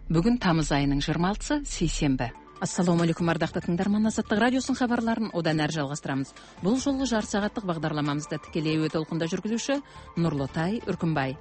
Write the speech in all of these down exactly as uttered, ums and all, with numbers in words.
Бүгін тамыз айының жиырма алтысы сейсенбі. Ассаламу алейкум, ардақты тыңдарман, Азаттық радиосының хабарларын одан әрі жалғастырамыз. Бұл жолғы жарты сағаттық бағдарламамызда тікелей әуе толқында жүргізуші Нұрлытай Үркімбай.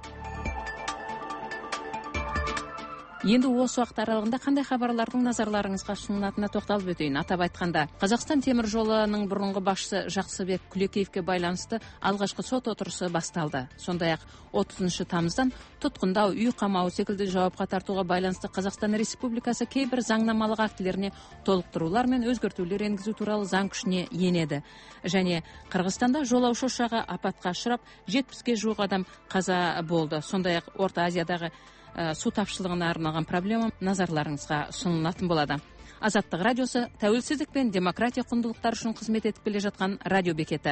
Енді осы уақыт аралығында қандай хабарлардың назарларыңызға ұсынылатынына тоқталып өтейін. Атап айтқанда, Қазақстан темір жолының бұрынғы басшысы Жақсыбек Құлекеевке байланысты алғашқы сот отырысы басталды. Сондай-ақ отызыншы тамыздан тұтқындау, үй қамауы секілді жауапқа тартуға байланысты Қазақстан Республикасы кейбір заңнамалық актілеріне толықтырулар мен өзгертулер енгізу туралы заң күшіне енеді. Және Қырғызстанда жолаушы ұшағы апатқа ұшырап, жетпіске жуық адам қаза болды. Сондай-ақ Орта Азиядағы су тапшылығына арналған проблема назарларыңызға ұсынылатын болады. Азаттық радиосы тәуелсіздік пен демократия құндылықтары үшін қызмет етіп келе жатқан радио бекеті.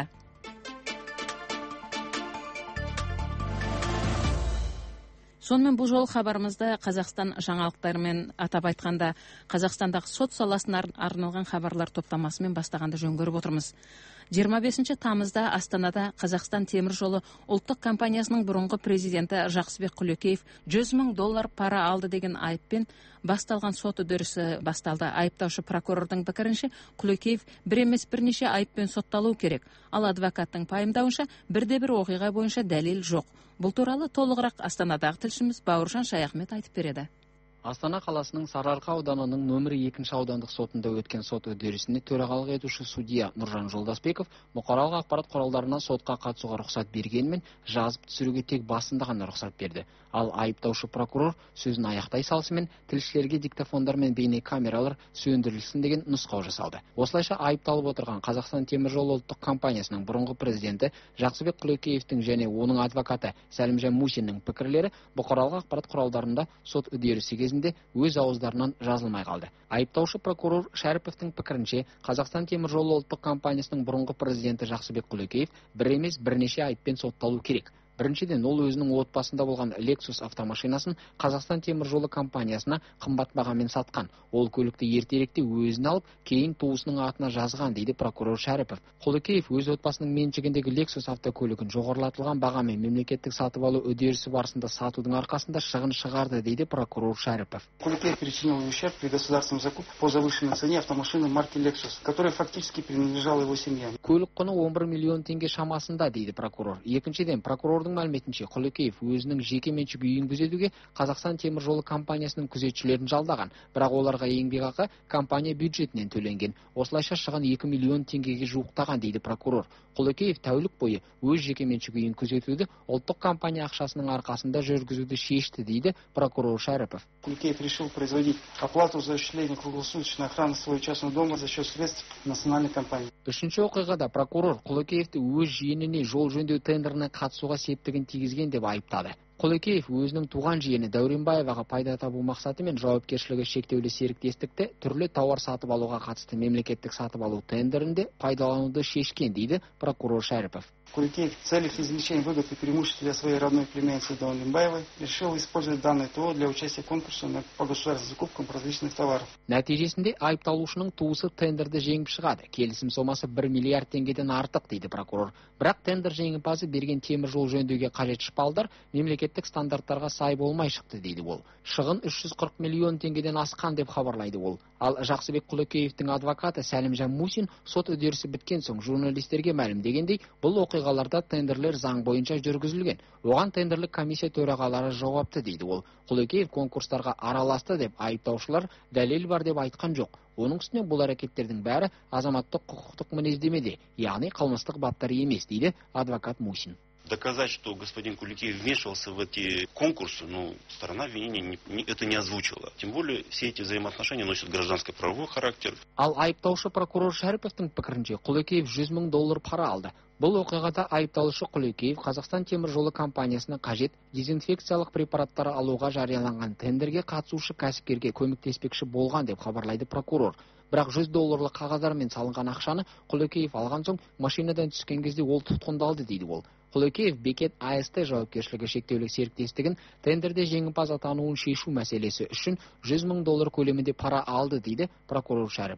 Сонымен бұл жол хабарымызды Қазақстан жаңалықтарымен, атап айтқанда Қазақстандағы сот саласына арналған хабарлар топтамасымен бастағанды жөн көріп отырмыз. жиырма бесінші тамызда Астанада Қазақстан темір жолы ұлттық компаниясының бұрынғы президенті Жақсыбек Құлекеев жүз мың доллар пара алды деген айыппен басталған сот үдерісі басталды. Айыптаушы прокурордың пікірінше, Құлекеев бір емес бірнеше айыппен сотталу керек. Ал адвокаттың пайымдауынша, бірде-бір оқиға бойынша дәлел жоқ. Бұл туралы толығырақ Астанадағы тілшіміз Бауыржан Шаяхмет айтып береді. Астана қаласының Сарыарқа ауданының нөмірі екінші аудандық сотында өткен сот үдерісіне төрағалық етуші судья Нұржан Жолдасбеков бұқаралық ақпарат құралдарына сотқа қатысуға рұқсат бергенмен, жазып түсіруге тек басында ғана рұқсат берді. Ал айыптаушы прокурор сөзін аяқтай салысымен тілшілерге диктофондар мен бейне камералар сөндірілсін деген нұсқау жасалды. Осылайша айыпталып отырған Қазақстан темір жолы ұлттық компаниясының бұрынғы президенті Жақсыбек Құлекеевтің және оның адвокаты Сәлімжан Мусиннің пікірлері бұқаралық ақпарат құралдарында сот үдерісі кезінде өз ауыздарынан жазылмай қалды. Айыптаушы прокурор Шәріповтің пікірінше, Қазақстан темір жолы ұлттық компаниясының бұрынғы президенті Жақсыбек Құлекеев бір емес бірнеше айыппен сотталу керек. Біріншіден, ол өзінің отбасында болған Lexus автомашинасын Қазақстан темір жолы компаниясына қымбат бағамен сатқан. Ол көлікті ертеректе өзіне алып, кейін туысының атына жазған, дейді прокурор Шәріпов. Құлекеев өз отбасының меншігіндегі Lexus автокөлігін жоғарылатылған бағамен мемлекеттік сатып алу үдерісі барысында сатудың арқасында шығын шығарды, дейді прокурор Шәріпов. Құлекеев причинил ущерб при государственном закупке по завышенной цене автомашины марки Lexus, которая фактически принадлежала его семье. Көлік құны он бір миллион теңге шамасында, дейді прокурор. Екіншіден, прокурор мәліметінше, Құлекеев өзінің жеке меншік үйін күзетуге Қазақстан темір жолы компаниясының күзетшілерін жалдаған, бірақ оларға еңбекақы компания бюджетінен төленген. Осылайша шығын екі миллион теңгеге жуықтаған, дейді прокурор. Құлекеев тәулік бойы өз жеке меншік үйін күзетуді ұлттық компания ақшасының арқасында жүргізуді шешті, дейді прокурор Шәріпов. Құлекеев решил производить оплату за осуществление круглосуточной охраны своего частного дома за счет средств национальной компании. Үшінші оқиғада прокурор Құлекеевті өз жиеніне жол жөндеу тендеріне қатысуға септігін тигізген деп айыптады. Құлекеев өзінің туған жиені Дәуренбаеваға пайда табу мақсатымен жауапкершілігі шектеулі серіктестікті түрлі тауар сатып алуға қатысты мемлекеттік сатып алу тендерінде пайдалануды шешкен, дейді прокурор Шәріпов. Құлекеев в целях извлечения выгод и преимуществ для своей родной племянницы Дәуренбаевой решил использовать данное ТО для участия в конкурсе по государственным закупкам различных товаров. Нәтижесінде айыпталушының туысы тендерді жеңіп шығады. Келісім сомасы бір миллиард теңгеден артық, дейді прокурор. Бірақ тендер жеңімпазы берген темір жол жөндеуге қажет шпалдар мемлекеттік стандарттарға сай болмай шықты, дейді ол. Шығын үш жүз қырық миллион теңгеден асқан деп хабарлайды ол. Ал Жақсыбек Құлекеевтің адвокаты Сәлімжан Мусин сот үдерісі біткен соң журналистерге мәлімдегендей, бұл оқиғаларда тендерлер заң бойынша жүргізілген. Оған тендерлік комиссия төрағалары жауапты, дейді ол. Құлекеев конкурстарға араласты деп айыптаушылар дәлел бар деп айтқан жоқ. Оның үстіне бұл әрекеттердің бәрі азаматтық құқықтық мінездемеде, яғни қылмыстық баптар емес, дейді адвокат Мусин. Доказать, что господин Құлекеев вмешивался в эти конкурсы, ну, сторона обвинения не, не, это не озвучила. Тем более, все эти взаимоотношения носят гражданско-правовой характер. Ал айыптаушы прокурор Шәріповтің пікірінше, Құлекеев жүз мың доллар пара алды. Бұл оқиғада айыпталушы Құлекеев Қазақстан темір жолы компаниясына қажет дезинфекциялық препараттар алуға жарияланған тендерге қатысушы кәсіпкерге көмектеспекші болған деп хабарлайды прокурор. Бірақ жүз долларлық қағаздармен салынған ақшаны Құлекеев алған соң машинадан түскен кезде ол тұтқындалды, дейді ол. Құлекеев Бекет АСТ жауапкершілігі шектеулі серіктестігін тендерде жеңімпаз атануын шешу мәселесі үшін жүз мың доллар көлемінде пара алды, дейді прокурор Шәріпов.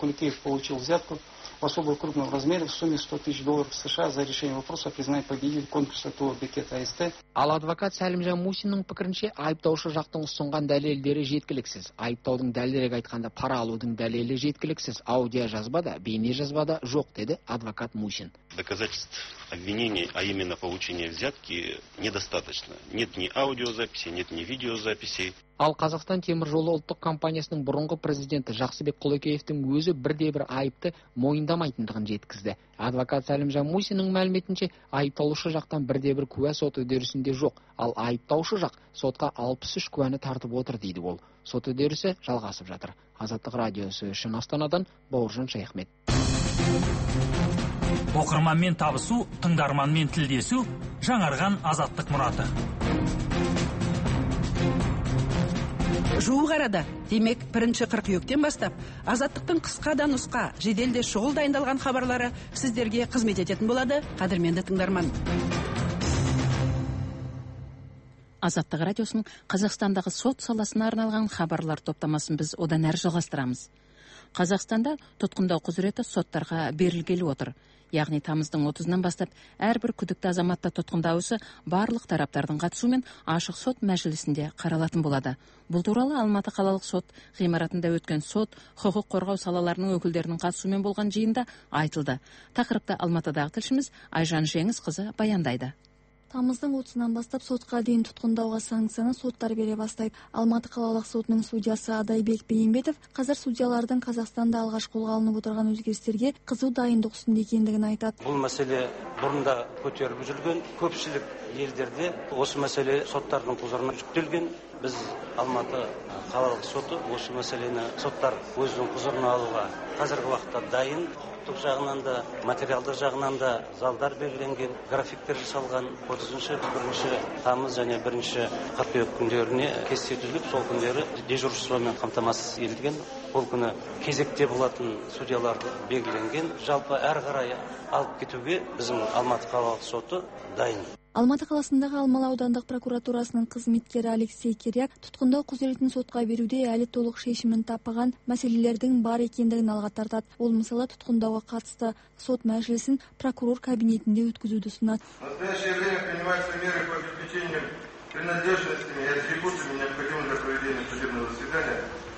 Куликеев получил взятку в особо крупном размере в сумме сто тысяч долларов США за решение вопроса о признании победителя конкурса ТО Бекет АСТ. Ал адвокат Сәлімжан Мусиннің пікірінше, айыптаушы жақтың ұсынған дәлелдері жеткіліксіз. Айыптаудың дәлірек айтқанда пара алудың дәлелі жеткіліксіз. Аудио жазбада, бейне жазбада жоқ, деді адвокат Мусин. Доказательств обвинений, а именно получения взятки, недостаточно. Нет ни аудиозаписи, нет ни видеозаписей. Ал Қазақстан темір жолы ұлттық компаниясының бұрынғы президенті Жақсыбек Құлекеевтің өзі бірде-бір айыпты мойындамайтындығын жеткізді. Адвокат Сәлімжан Мусиннің мәліметінше, айыпталушы жақтан бірде-бір куә сот үдерісінде жоқ, ал айыптаушы жақ сотқа алпыс үш куәні тартып отыр дейді ол. Сот үдерісі жалғасып жатыр. Азаттық радиосы үшін Астанадан Бауыржан Шаяхмет. Оқырманмен табысу, тыңдарманмен тілдесу, жаңарған Азаттық мұраты. Жуық арада, демек бірінші қыркүйектен бастап, Азаттықтың қысқа да нұсқа, жеделде шұғыл дайындалған хабарлары сіздерге қызмет ететін болады, қадірменді тыңдарман. Азаттық радиосының Қазақстандағы сот саласына арналған хабарлар топтамасын біз одан әрі жалғастырамыз. Қазақстанда тұтқындау құзыреті соттарға берілгелі отыр. Яғни тамыздың отызынан бастап әрбір күдікті азаматта тұтқындау ісі барлық тараптардың қатысуымен ашық сот мәжілісінде қаралатын болады. Бұл туралы Алматы қалалық сот ғимаратында өткен сот, құқық қорғау салаларының өкілдерінің қатысуымен болған жиында айтылды. Тақырыпты Алматыдағы тілшіміз Айжан Жеңісқызы баяндайды. Тамыздың отызынан бастап сотқа дейін тұтқындауға санкцияны соттар бере бастайды. Алматы қалалық сотының судьясы Адайбек Бейімбетов қазір судьялардың Қазақстанда алғаш қолға алынып отырған өзгерістерге қызу дайындық үстінде екендігін айтады. Бұл мәселе бұрында көтеріліп жүрген, көпшілік елдерде осы мәселе соттардың құзырына жүктелген. Біз Алматы қалалық соты осы мәселені соттар өзінің құзырына алуға қазіргі уақытта дайын. Құқықтық жағынан да, материалдық жағынан да залдар белгіленген, графиктер жасалған. отызыншы бірінші тамыз және бірінші қыркүйек күндеріне кесте түзіліп, сол күндері дежурствомен қамтамасыз етілген. Ол күні кезекте болатын судьялар белгіленген. Жалпы әрі қарай алып кетуге біздің Алматы қалалық соты дайын. Алматы қаласындағы Алмалы аудандық прокуратурасының қызметкері Алексей Киряк тұтқындау құзыретін сотқа беруде әлі толық шешімін таппаған мәселелердің бар екендігін алға тартады. Ол мысалы тұтқындауға қатысты сот мәжілісін прокурор кабинетінде өткізуді ұсынады. Настоящее время принимаются меры по обеспечению принадлежностями и атрибутами, необходимыми для проведения судебного заседания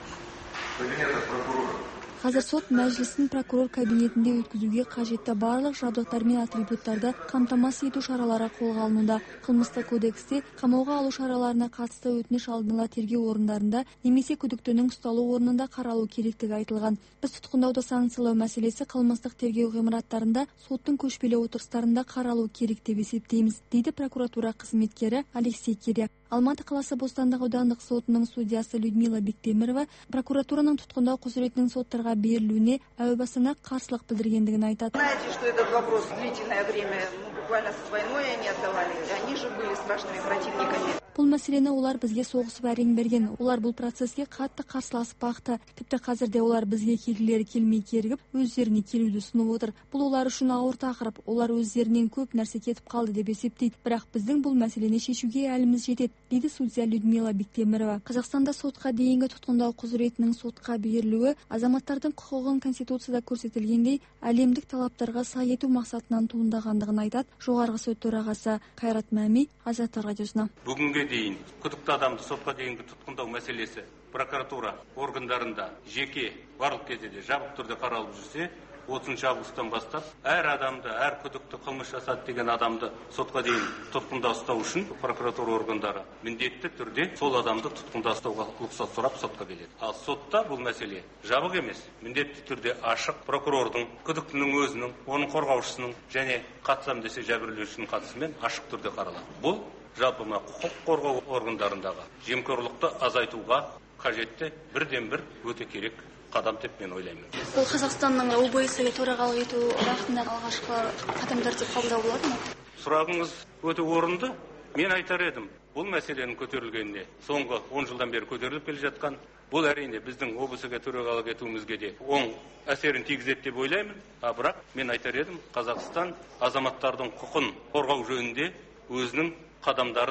кабинета прокурора. Қазір сот мәжілісін прокурор кабинетінде өткізуге қажетті барлық жабдықтар мен атрибуттарды қамтамасыз ету шаралары қолға алынуда. Қылмыстық кодексте қамауға алу шараларына қатысты өтініш алдын ала тергеу орындарында немесе күдіктінің ұсталу орнында қаралу керектігі айтылған. Біз тұтқындауды санкциялау мәселесі қылмыстық тергеу ғимараттарында соттың көшпелі отырыстарында қаралу керек деп есептейміз, дейді прокуратура қызметкері Алексей Киряк. Алматы қаласы Бостандық аудандық сотының судьясы Людмила Бектемірова прокуратураның тұтқындау құзыретінің соттарға берілуіне әуе басына қарсылық білдіргендігін айтады. Знаете, что этот вопрос длительное время буквально с войной они отдавали, они же были страшными противниками. Бұл мәселені олар бізге соғысып әрең берген. Олар бұл процеске қатты қарсыласып бақты. Тіпті қазірде олар бізге келгілері келмей кергіп, өздеріне келуді ұсынып отыр. Бұл олар үшін ауыр тақырып. Олар өздерінен көп нәрсе кетіп қалды деп есептейді. Бірақ біздің бұл мәселені шешуге әліміз жетеді, дейді судья Людмила Бектемірова. Қазақстанда сотқа дейінгі тұтқындау құзыретінің сотқа берілуі азаматтардың құқығын Конституцияда көрсетілгендей әлемдік талаптарға сай ету мақсатынан туындағандығын айтады жоғарғы сот төрағасы Қайрат Мәми Азаттық радиосына. Бүгінге дейін күдікті адамды сотқа дейінгі тұтқындау мәселесі прокуратура органдарында жеке барлық кезде де жабық түрде қаралып жүрсе, отызыншы августтан бастап әр адамды, әр күдікті қылмыс жасады деген адамды сотқа дейін тұтқында ұстау үшін прокуратура органдары міндетті түрде сол адамды тұтқында ұстауға рұқсат сұрап сотқа келеді. Ал сотта бұл мәселе жабық емес, міндетті түрде ашық, прокурордың, күдіктінің өзінің, оның қорғаушысының және қатысам десе жәбірленушінің қатысымен ашық түрде қаралады. Бұл жалпы құқық қорғау органдарындағы жемқорлықты азайтуға қажетті бірден бір өте керек қадам деп мен ойлаймын. Бұл Қазақстанның о бэ эс-ге төрағалық ету рахтынан алғашқы қадамдар деп қабылдау болады ма? Сұрағыңыз өте орынды. Мен айтар едім, бұл мәселенің көтерілгеніне соңғы он жылдан бері көтеріліп келе жатқан, бұл әрине біздің о бэ эс-ге төрағалық етуімізге де оң әсерін тигізеді деп ойлаймын. А бірақ мен айтар едім, Қазақстан азаматтардың құқын қорғау жөнінде өзінің қадамдарын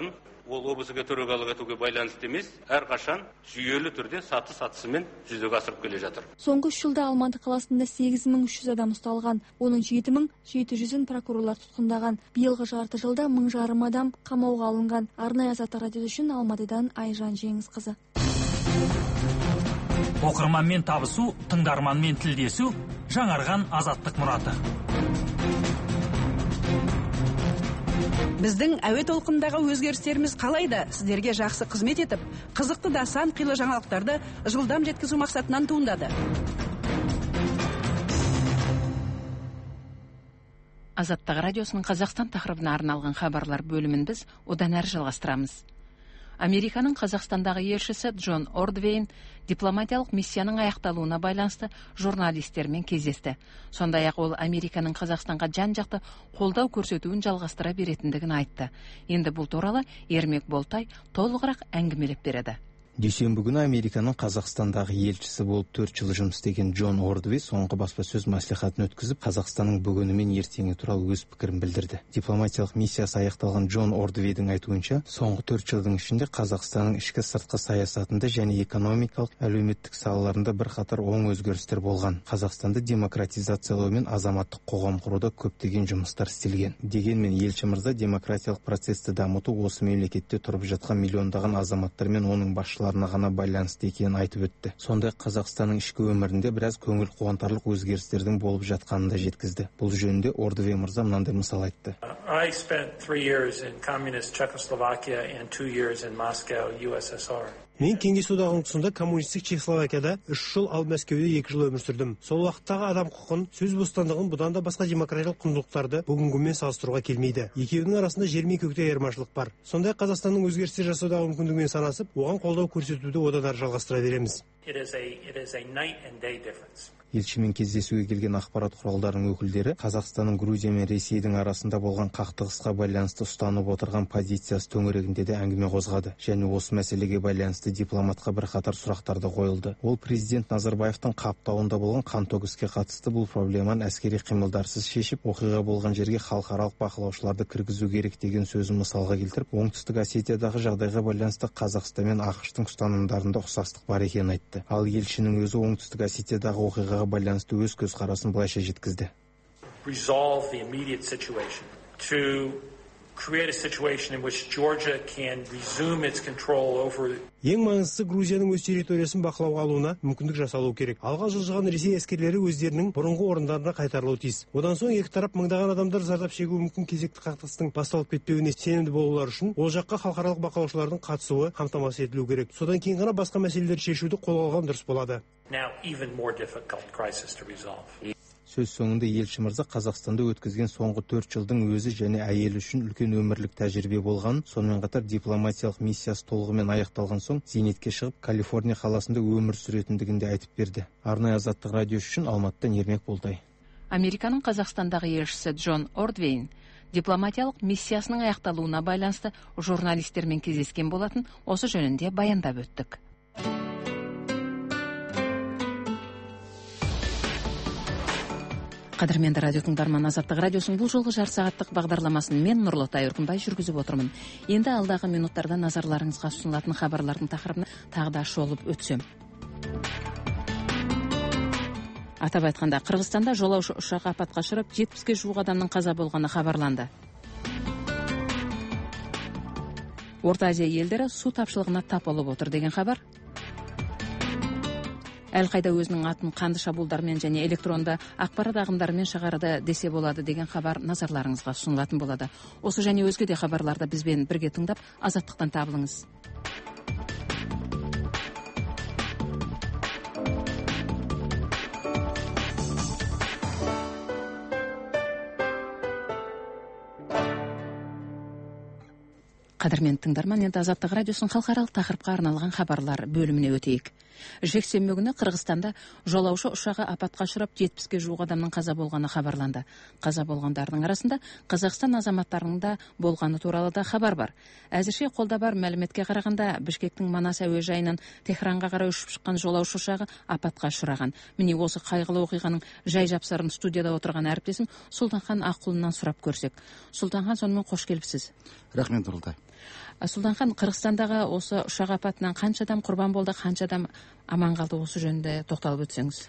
ол облысыға төрағалық етуге байланысты емес, әрқашан жүйелі түрде саты сатысымен жүзеге асырып келе жатыр. Соңғы үш жылда Алматы қаласында сегіз мың үш жүз адам ұсталған, оның жеті мың жеті жүзін прокурорлар тұтқындаған. Биылғы жарты жылда мың жарым адам қамауға алынған. Арнайы Азаттық радиосы үшін Алматыдан Айжан Жеңісқызы. Оқырманмен табысу, тыңдарманмен тілдесу, жаңарған азаттық мұраты. Біздің әуе толқындағы өзгерістеріміз қалайда сіздерге жақсы қызмет етіп, қызықты да сан қилы жаңалықтарды жылдам жеткізу мақсатынан туындады. Азаттық радиосының Қазақстан тақырыбына арналған хабарлар бөлімін біз одан әрі жалғастырамыз. Американың Қазақстандағы елшісі Джон Ордвейн дипломатиялық миссияның аяқталуына байланысты журналистермен кездесті. Сондай-ақ ол Американың Қазақстанға жан-жақты қолдау көрсетуін жалғастыра беретіндігін айтты. Енді бұл туралы Ермек Болтай толығырақ әңгімелеп береді. Дүйсенбі күні Американың Қазақстандағы елшісі болып төрт жыл жұмыс істеген Джон Ордвей соңғы баспасөз мәслихатын өткізіп, Қазақстанның бүгіні мен ертеңі туралы өз пікірін білдірді. Дипломатиялық миссиясы аяқталған Джон Ордвейдің айтуынша, соңғы төрт жылдың ішінде Қазақстанның ішкі сыртқы саясатында және экономикалық, әлеуметтік салаларында бірқатар оң өзгерістер болған. Қазақстанды демократизациялау мен азаматтық қоғам құруда көптеген жұмыстар істелген. Дегенмен елші мырза демократиялық процесті дамыту осы мемлекетте тұрып жатқан миллиондаған азаматтар мен оның басшылары ғана байланысты екенін айтып өтті. Сондай Қазақстанның ішкі өмірінде біраз көңіл қуантарлық өзгерістердің болып жатқанын да жеткізді. Бұл жөнінде Ордвей мырза мынандай мысал айтты. I spent three years in communist Czechoslovakia and two years in Moscow, U S S R. Мен Кеңес одағының тұсында коммунистік Чехословакияда үш жыл, ал Мәскеуде екі жыл өмір сүрдім. Сол уақыттағы адам құқын, сөз бостандығын, бұдан да басқа демократиялық құндылықтарды бүгінгімен салыстыруға келмейді. Екеуінің арасында жер мен көктей айырмашылық бар. Сондай Қазақстанның өзгерістер жасаудағы мүмкіндігімен санасып, оған қолдау көрсетуді одан әрі жалғастыра береміз. It is a it is a night and day difference. Елшімен кездесуге келген ақпарат құралдарының өкілдері Қазақстанның Грузия мен Ресейдің арасында болған қақтығысқа байланысты ұстанып отырған позициясы төңірегінде де әңгіме қозғады. Және осы мәселеге байланысты дипломатқа бірқатар сұрақтарды қойылды. Ол президент Назарбаевтың қаптауында болған қантөгіске қатысты бұл проблеманы әскери қимылдарсыз шешіп, оқиға болған жерге халықаралық бақылаушыларды кіргізу керек деген сөзін мысалға келтіріп, Оңтүстік Осетиядағы жағдайға байланысты Қазақстан мен ақш-тың ұстанымдарында ұқсастық бар екенін айтты. Ал елшінің өзі Оңтүстік Осетиядағы оқиғаға байланысты өз көзқарасын былайша жеткізді. Resolve the immediate situation to create a situation in which Georgia can resume its control over. Ең маңыздысы Грузияның өз территориясын бақылауға алуына мүмкіндік жасалу керек. Алға жылжыған Ресей әскерлері өздерінің бұрынғы орындарына қайтарылуы тиіс. Одан соң екі тарап мыңдаған адамдар зардап шегуі мүмкін кезекті қақтығыстың басталып кетпеуіне сенімді болулар үшін ол жаққа халықаралық бақылаушылардың қатысуы қамтамасыз етілу керек. Содан кейін ғана басқа мәселелерді шешуді қолға алған дұрыс болады. Now even more difficult crisis to resolve. Сөз соңында елші мырза Қазақстанда өткізген соңғы төрт жылдың өзі және әйелі үшін үлкен өмірлік тәжірибе болған, сонымен қатар дипломатиялық миссиясы толығымен аяқталған соң зейнетке шығып, Калифорния қаласында өмір сүретіндігін де айтып берді. Арнайы Азаттық радиосы үшін Алматыдан Ермек Болтай. Американың Қазақстандағы елшісі Джон Ордвейн дипломатиялық миссиясының аяқталуына байланысты журналистермен кездескен болатын, осы жөнінде баяндап өттік. Қадірменді радио тыңдарман, Азаттық радиосының бұл жолғы жарты сағаттық бағдарламасын мен Нұрлытай Өркінбай жүргізіп отырмын. Енді алдағы минуттарда назарларыңызға ұсынылатын хабарлардың тақырыбына тағы да шолып өтсем. Атап айтқанда, Қырғызстанда жолаушы ұшағы апатқа ұшырап, жетпіске жуық адамның қаза болғаны хабарланды. Орта Азия елдері су тапшылығына тап болып отыр деген хабар. Әлқайда өзінің атын қанды шабуылдармен және электронды ақпарат ағымдарымен шығарады десе болады деген хабар назарларыңызға ұсынылатын болады. Осы және өзге де хабарларды бізбен бірге тыңдап, азаттықтан табылыңыз. Қадірмен тыңдарман, енді Азаттық радиосын халықаралық тақырыпқа арналған хабарлар бөліміне өтейік. Жексенбі күні Қырғызстанда жолаушы ұшағы апатқа ұшырап, жетпіске жуық адамның қаза болғаны хабарланды. Қаза болғандардың арасында Қазақстан азаматтарының да болғаны туралы да хабар бар. Әзірше қолда бар мәліметке қарағанда, Бішкектің Манас әуежайынан Техранға қарай ұшып шыққан жолаушы ұшағы апатқа ұшыраған. Міне осы қайғылы оқиғаның жай жапсарын студияда отырған әріптесім Сұлтанхан Аққұлынан сұрап көрсек. Сұлтанхан, сонымен қош келіпсіз. Рахмет, Нұрылтай. Сұлтанхан, Қырғызстандағы осы ұшақ апатынан қанша адам құрбан болды, қанша адам аман қалды, осы жөнінде тоқталып өтсеңіз?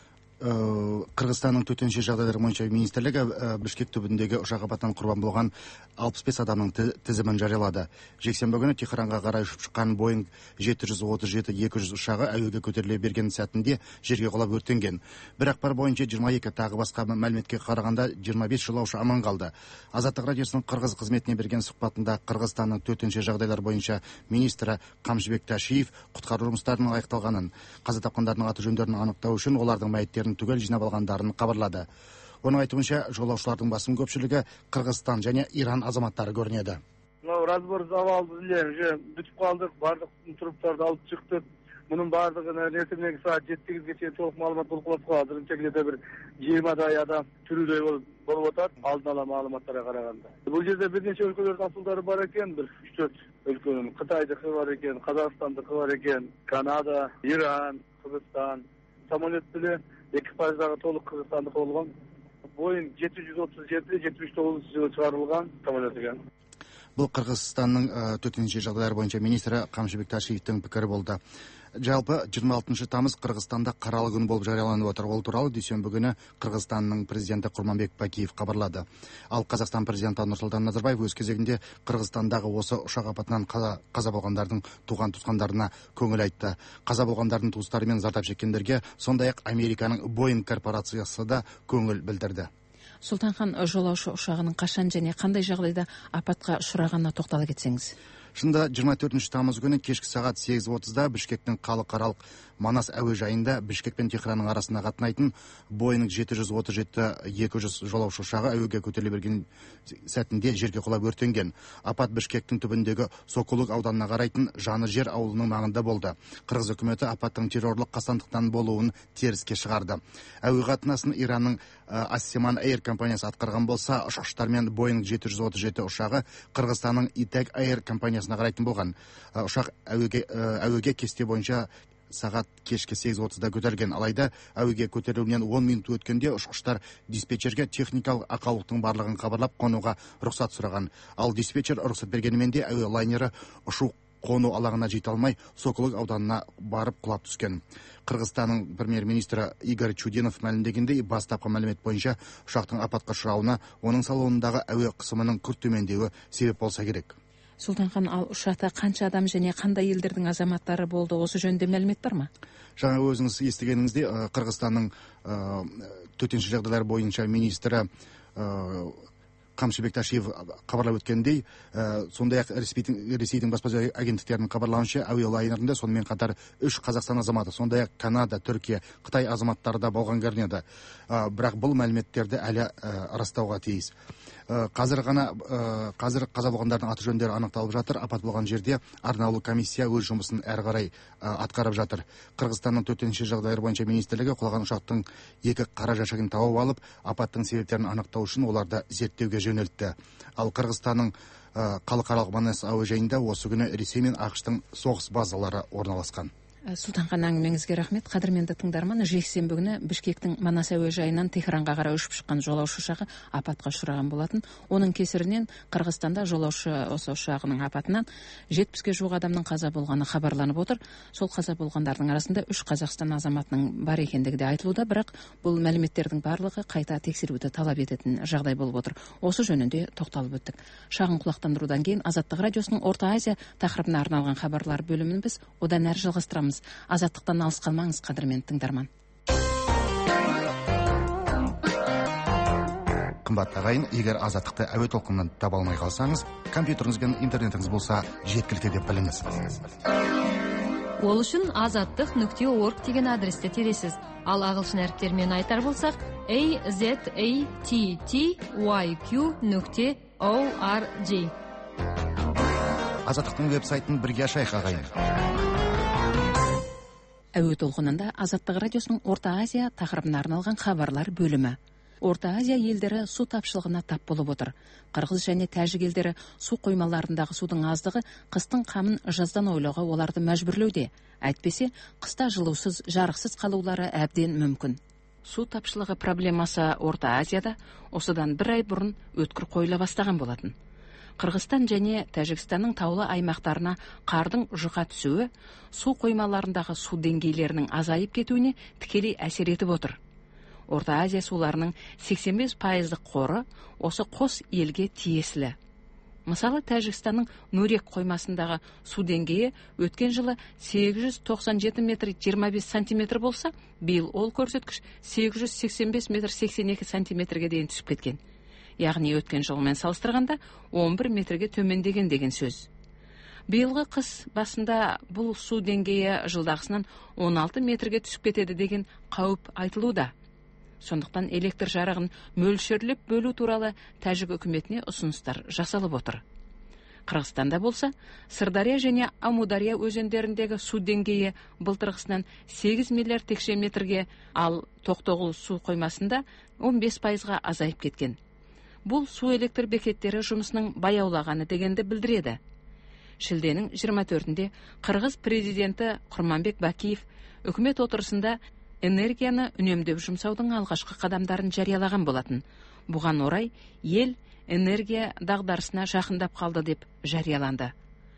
Қырғызстанның төтенше жағдайлар бойынша министрлігі Бішкек түбіндегі ұшақ апатынан құрбан болған алпыс бес адамның тізімін жариялады. Жексенбі күні Техранға қарай ұшып шыққан Боинг жеті жүз отыз жеті екі жүз ұшағы әуеге көтеріле берген сәтінде жерге құлап өртенген. Бір ақпар бойынша жиырма екі, тағы басқа мәліметке қарағанда жиырма бес жолаушы аман қалды. Азаттық радиосының қырғыз қызметіне берген сұхбатында Қырғызстанның төтенше жағдайлар бойынша министрі Қамшыбек Ташиев құтқару жұмыстарының аяқталғанын, қаза тапқандардың аты жөндерін анықтау үшін олардың мәйіттерін түгел жинап алғандарын хабарлады. Оның айтуынша, жолаушылардың басым көпшілігі Қырғызстан және Иран азаматтары көрінеді. Разбор завалды уже бүтіп қалдық, бардық труптарды алып шықтық. Мұның бардығын ертеңгі сағат жетіге чейин толық маалымат болып қалды. Где-то бір жиырмадай адам түрүдөй болып отыр, алдын ала маалыматтарға қарағанда. Бұл жерде бірнеше өлкөлөрдүн асылдары бар екен, бір үч төрт өлкөнүн. Кытайдыкы бар екен, Қазақстандыкы бар екен, Канада, Иран, Кыргызстан. Самолет биле экипаждагы толук кыргызстандык болгон. Боинг жети жүз отуз жети жетимиш тогузунчу жылы чыгарылган самолет экен. Бұл Қырғызстанның төтенше жағдайлар бойынша министрі Қамшыбек Ташиевтің пікірі болды. Жалпы жиырма алтыншы тамыз Қырғызстанда қаралы күн болып жарияланып отыр. Ол туралы дүйсенбі күні Қырғызстанның президенті Құрманбек Бакиев хабарлады. Ал Қазақстан президенті Нұрсұлтан Назарбаев өз кезегінде Қырғызстандағы осы ұшақ апатынан қаза болғандардың туған туысқандарына көңіл айтты. Қаза болғандардың туыстары мен зардап шеккендерге сондай-ақ Американың Боинг корпорациясы да көңіл білдірді. Сұлтанхан, жолаушы ұшағының қашан және қандай жағдайда апатқа ұшырағанына тоқтала кетсеңіз? Шында жиырма төртінші тамыз күні кешкі сағат сегіз отызда Бішкектің халықаралық Манас әуежайында Бішкек пен Техранның арасына қатынайтын Боинг жеті жүз отыз жеті екі жүз жолаушы ұшағы әуеге көтеріле берген сәтінде жерге құлап өртенген. Апат Бішкектің түбіндегі Сокулук ауданына қарайтын Жаны жер ауылының маңында болды. Қырғыз үкіметі апаттың террорлық қастандықтан болуын теріске шығарды. Әуе қатынасын Иранның Ассеман Air компаниясы атқарған болса, ұшқыштармен Боинг жеті жүз отыз жеті ұшағы Қырғызстанның Итек Air компаниясына қарайтын болған. Ұшақ әуеге, әуеге кесте бойынша сағат кешкі сегіз отызда көтерілген. Алайда әуеге көтерілуінен он минут өткенде ұшқыштар диспетчерге техникалық ақаулықтың барлығын хабарлап қонуға рұқсат сұраған. Ал диспетчер рұқсат бергенімен де әуе лайнері ұшу қону алаңына жете алмай Сокулук ауданына барып құлап түскен. Қырғызстанның премьер-министрі Игорь Чудинов мәлімдегендей, бастапқы мәлімет бойынша ұшақтың апатқа ұшырауына оның салонындағы әуе қысымының күрт төмендеуі себеп болса керек. Сұлтанхан, ал ұшақта қанша адам және қандай елдердің азаматтары болды, осы жөнінде мәлімет бар ма? Жаңа өзіңіз естігеніңізде Қырғызстанның төтенше жағдайлар бойынша министрі Қамшыбек Ташиев хабарлап өткендей, сондай-ақ Ресейдің баспасөз агенттіктерінің хабарлауынша әуе лайнерінде сонымен қатар үш Қазақстан азаматы, сондай-ақ Канада, Түркия, Қытай азаматтары да болған көрінеді. Бірақ бұл мәліметтерді әлі растауға тиіс. Қазір ғана қазір қаза болғандардың аты жөндері анықталып жатыр. Апат болған жерде арнаулы комиссия өз жұмысын әрі қарай атқарып жатыр. Қырғызстанның төтенше жағдайлар бойынша министрлігі құлаған ұшақтың екі қара жәшігін тауып алып, апаттың себептерін анықтау үшін оларды зерттеуге жөнелтті. Ал Қырғызстанның халықаралық Манас әуежайында осы күні Ресей мен ақш-тың соғыс базалары орналасқан. Сұлтанхан, әңгімеңізге рахмет. Қадірменді тыңдарман, жексенбі күні Бішкектің Манас әуежайынан Техранға қарай ұшып шыққан жолаушы ұшағы апатқа ұшыраған болатын. Оның кесірінен Қырғызстанда жолаушы осы ұшағының апатынан жетпіске жуық адамның қаза болғаны хабарланып отыр. Сол қаза болғандардың арасында үш Қазақстан азаматының бар екендігі де айтылуда, бірақ бұл мәліметтердің барлығы қайта тексеруді талап ететін жағдай болып отыр. Осы жөнінде тоқталып өттік. Шағын құлақтандырудан кейін Азаттық радиосының Орта Азия тақырыбына арналған хабарлар бөлімін біз одан әрі жалғастырамыз. Азаттықтан алыс қалмаңыз, қадірменді тыңдарман. Қымбатты ағайын, егер Азаттықты әуе толқынынан таба алмай қалсаңыз, компьютеріңіз бен интернетіңіз болса жеткілікті деп біліңіз. Ол үшін азаттық нүкте орг деген адресте тересіз. Ал ағылшын әріптермен айтар болсақ, a z a t t y q нүкте org. Азаттықтың веб-сайтын бірге ашайық, ағайын. Әуе толқынында Азаттық радиосының Орта Азия тақырыбына арналған хабарлар бөлімі. Орта Азия елдері су тапшылығына тап болып отыр. Қырғыз және тәжік елдері су қоймаларындағы судың аздығы қыстың қамын жаздан ойлауға оларды мәжбүрлеуде. Әйтпесе, қыста жылусыз, жарықсыз қалулары әбден мүмкін. Су тапшылығы проблемасы Орта Азияда осыдан бір ай бұрын өткір қойыла бастаған болатын. Қырғызстан және Тәжікстанның таулы аймақтарына қардың жұқа түсуі су қоймаларындағы су деңгейлерінің азайып кетуіне тікелей әсер етіп отыр. Орта Азия суларының сексен бес пайыздық қоры осы қос елге тиесілі. Мысалы, Тәжікстанның Нурек қоймасындағы су деңгейі өткен жылы сегіз жүз тоқсан жеті метр жиырма бес сантиметр болса, биыл ол көрсеткіш сегіз жүз сексен бес метр сексен екі сантиметрге дейін түсіп кеткен. Яғни өткен жылмен салыстырғанда он бір метрге төмендеген деген сөз. Биылғы қыс басында бұл су деңгейі жылдағысынан он алты метрге түсіп кетеді деген қауіп айтылуда. Сондықтан электр жарығын мөлшерлеп бөлу туралы Тәжік үкіметіне ұсыныстар жасалып отыр. Қырғызстанда болса, Сырдария және Амудария өзендеріндегі су деңгейі былтырғысынан сегіз миллиард текше метрге, ал Тоқтоғұл су қоймасында он бес пайызға азайып кеткен. Бұл су электр бекеттері жұмысының баяулағаны дегенді білдіреді. Шілденің жиырма төртінде Қырғыз президенті Құрманбек Бакиев үкімет отырысында энергияны үнемдеп жұмсаудың алғашқы қадамдарын жариялаған болатын. Бұған орай ел энергия дағдарысына жақындап қалды деп жарияланды.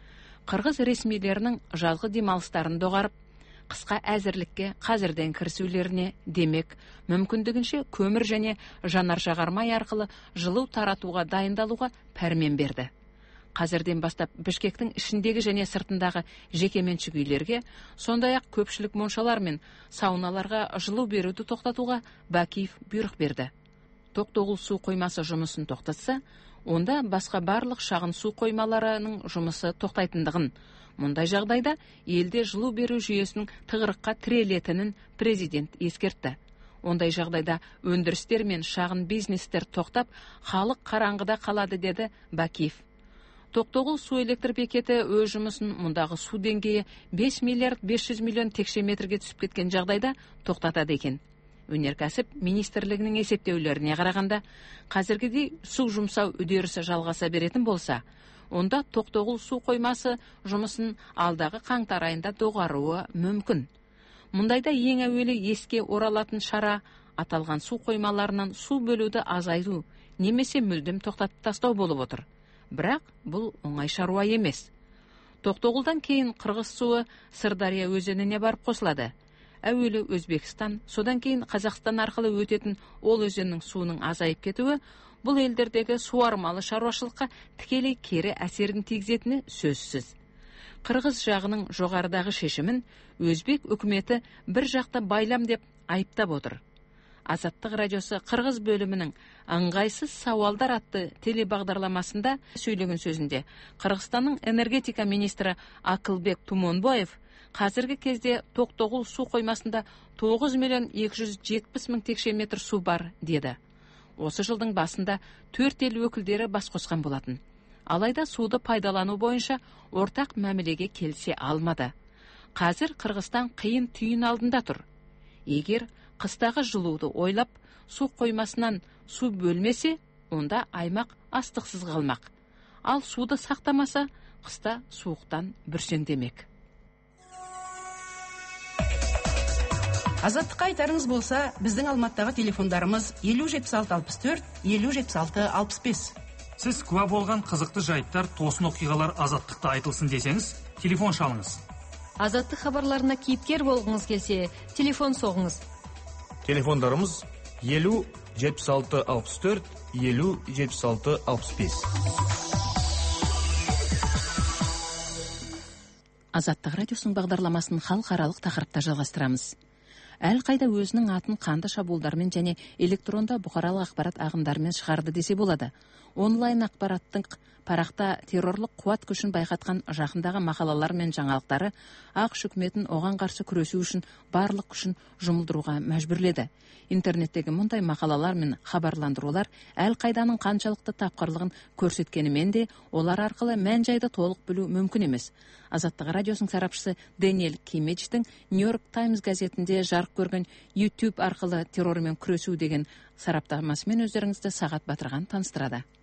Қырғыз ресмилерінің жазғы демалыстарын доғарып, қысқа әзірлікке қазірден кірісулеріне демек, мүмкіндігінше көмір және жанар жағармай арқылы жылу таратуға дайындалуға пәрмен берді. Қазірден бастап Бішкектің ішіндегі және сыртындағы жекеменшік үйлерге, сондай-ақ көпшілік моншалар мен сауналарға жылу беруді тоқтатуға Бакиев бұйрық берді. Тоқтоғұл су қоймасы жұмысын тоқтатса, онда басқа барлық шағын су қоймаларының жұмысы тоқтайтындығын, мұндай жағдайда елде жылу беру жүйесінің тығырыққа тірелетінін президент ескертті. Ондай жағдайда өндірістер мен шағын бизнестер тоқтап, халық қараңғыда қалады, деді Бакиев. Тоқтоғұл су электр бекеті өз жұмысын мұндағы су деңгейі бес миллиард бес жүз миллион текше метрге түсіп кеткен жағдайда тоқтатады екен. Өнеркәсіп министрлігінің есептеулеріне қарағанда, қазіргідей су жұмсау үдерісі жалғаса беретін болса, онда Тоқтоғұл су қоймасы жұмысын алдағы қаңтар айында доғаруы мүмкін. Мұндайда ең әуелі еске оралатын шара аталған су қоймаларынан су бөлуді азайту немесе мүлдем тоқтатып тастау болып отыр. Бірақ бұл оңай шаруа емес. Тоқтоғұлдан кейін Қырғыз суы Сырдария өзеніне барып қосылады. Әуелі Өзбекстан, содан кейін Қазақстан арқылы өтетін ол өзеннің суының азайып кетуі бұл елдердегі суармалы шаруашылыққа тікелей кері әсерін тигізетіні сөзсіз. Қырғыз жағының жоғарыдағы шешімін Өзбек үкіметі бір жақта байлам деп айыптап отыр. Азаттық радиосы Қырғыз бөлімінің ыңғайсыз сауалдар атты телебағдарламасында сөйлеген сөзінде Қырғызстанның энергетика министрі Акылбек Тумонбаев қазіргі кезде Тоқтоғұл су қоймасында тоғыз миллион екі жүз жетпіс мың текше метр су бар, деді. Осы жылдың басында төрт ел өкілдері бас қосқан болатын. Алайда суды пайдалану бойынша ортақ мәмілеге келісе алмады. Қазір Қырғызстан қиын түйін алдында тұр. Егер қыстағы жылуды ойлап, су қоймасынан су бөлмесе, онда аймақ астықсыз қалмақ. Ал суды сақтамаса, қыста суықтан бүрсеңдемек. Азаттыққа айтарыңыз болса, біздің Алматыдағы телефондарымыз елу жетпіс алты алпыс төрт, елу жетпіс алты алпыс бес. Сіз куә болған қызықты жайттар, тосын оқиғалар Азаттықта айтылсын десеңіз, телефон шалыңыз. Азаттық хабарларына кейіпкер болғыңыз келсе, телефон соғыңыз. Телефондарымыз елу жетпіс алты алпыс төрт, елу жетпіс алты алпыс бес. Азаттық радиосының бағдарламасын халықаралық тақырыпта жалғастырамыз. Әл қайда өзінің атын қанды шабуылдармен және электронда бұқаралық ақпарат ағымдарымен шығарды десе болады. Онлайн ақпараттың парақта террорлық қуат күшін байқатқан жақындағы мақалалар мен жаңалықтары ақш үкіметін оған қарсы күресу үшін барлық күшін жұмылдыруға мәжбүрледі. Интернеттегі мұндай мақалалар мен хабарландырулар Әл қайданың қаншалықты тапқырлығын көрсеткенімен де олар арқылы мән-жайды толық білу мүмкін емес. Азаттық радиосының сарапшысы Дэниэл Кимедждің Нью-Йорк Таймс газетінде жарық көрген YouTube арқылы террормен күресу деген сараптамасымен өздеріңізді Сағат Батырған таныстырады.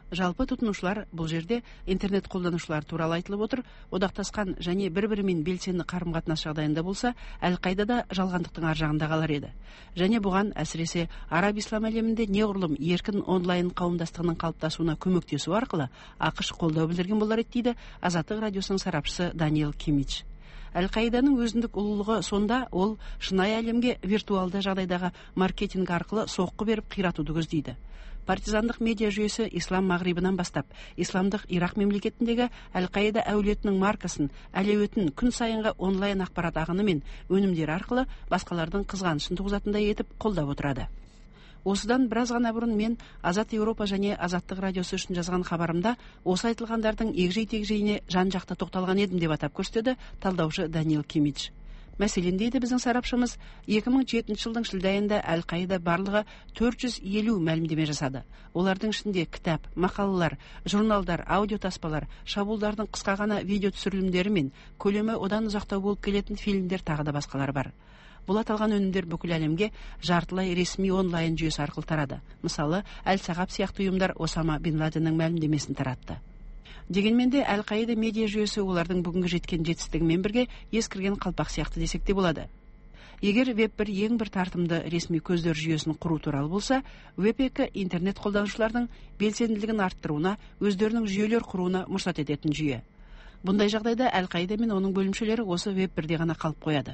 Жалпы тұтынушылар бұл жерде интернет қолданушылар туралы айтылып отыр. Одақтасқан және бір-бірімен белсенді қарым-қатынас жағдайында болса, Әл-Қаида да жалғандықтың ар жағында қалар еді. Және бұған әсіресе араб ислам әлемінде неғұрлым еркін онлайн қауымдастығының қалыптасуына көмектесу арқылы ақш қолдау білдірген болар еді дейді Азаттық радиосының сарапшысы Даниэл Кимич. Әл-Қаиданың өзіндік ұлылығы сонда, ол шынайы әлемге виртуалды жағдайдағы маркетинг арқылы соққы беріп қиратуды көздейді. Партизандық медиа жүйесі ислам мағрибынан бастап, исламдық Ирақ мемлекетіндегі Әл-Қаида әулетінің маркасын, әлеуетін күн сайынғы онлайн ақпарат ағыны мен өнімдері арқылы басқалардың қызғанышын туғызатындай етіп қолдап отырады. Осыдан біраз ғана бұрын мен Азат Еуропа және Азаттық радиосы үшін жазған хабарымда осы айтылғандардың егжей-тегжейіне жан-жақты тоқталған едім деп атап көрсетеді талдаушы Даниэл Кимич. Мәселен, дейді біздің сарапшымыз, екі мың жетінші жылдың шілде айында Әл-Қаида барлығы төрт жүз елу мәлімдеме жасады. Олардың ішінде кітап, мақалалар, журналдар, аудиотаспалар, шабуылдардың қысқа ғана видео түсірілімдері мен көлемі одан ұзақтау болып келетін фильмдер тағы да басқалар бар. Бұл аталған өнімдер бүкіл әлемге жартылай ресми онлайн жүйесі арқылы тарады. Мысалы, Әл-Сағап сияқты ұйымдар Осама бин Ладеннің мәлімдемесін таратты. Дегенмен де Әл-Қаида медиа жүйесі олардың бүгінгі жеткен жетістігімен бірге ескірген қалпақ сияқты десек те болады. Егер веб бір ең бір тартымды ресми көздер жүйесін құру туралы болса, веб екі интернет қолданушылардың белсенділігін арттыруына, өздерінің жүйелер құруына мұрсат ететін жүйе. Бұндай жағдайда Әл-Қаида мен оның бөлімшелері осы веб бірде ғана қалып қояды.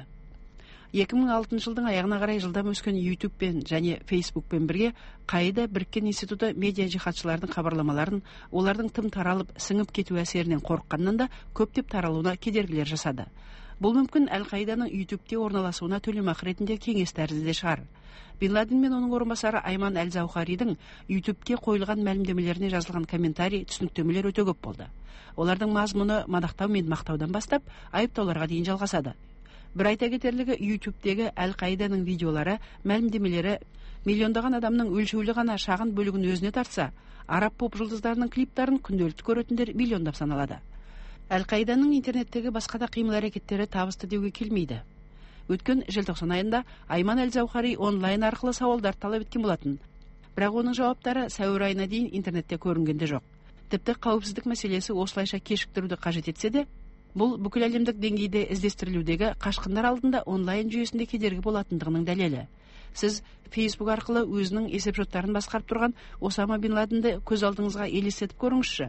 екі мың алтыншы жылдың аяғына қарай жылдам өскен ютубпен және фейсбукпен бірге Қаида біріккен институты медиа жихадшылардың хабарламаларын олардың тым таралып сіңіп кету әсерінен қорыққаннан да көптеп таралуына кедергілер жасады. Бұл мүмкін Әл-Қаиданың ютубте орналасуына төлемақы ретінде кеңес тәрізді де шығар. Бин Ладен мен оның орынбасары Айман Әл-Заухаридің ютубте қойылған мәлімдемелеріне жазылған комментарий, түсініктемелер өте көп болды. Олардың мазмұны мадақтау мен мақтаудан бастап айыптауларға дейін жалғасады. Бір айта кетерлігі, ютубтегі Әл-Қаиданың видеолары, мәлімдемелері миллиондаған адамның өлшеулі ғана шағын бөлігін өзіне тартса, араб поп жұлдыздарының клиптарын күнделікті көретіндер миллиондап саналады. Әл-Қаиданың интернеттегі басқа да қимыл әрекеттері табысты деуге келмейді. Өткен желтоқсан айында Айман Әл-Заухари онлайн арқылы сауалдар талап еткен болатын. Бірақ оның жауаптары сәуір айына дейін интернетте көрінгенде жоқ. Тіпті қауіпсіздік мәселесі осылайша кешіктіруді қажет етсе де, бұл бүкіл әлемдік деңгейде іздестірілудегі қашқындар алдында онлайн жүйесінде кедергі болатындығының дәлелі. Сіз Facebook арқылы өзінің есепшоттарын басқарып тұрған Осама бин Ладенді көз алдыңызға елестетіп көріңізші.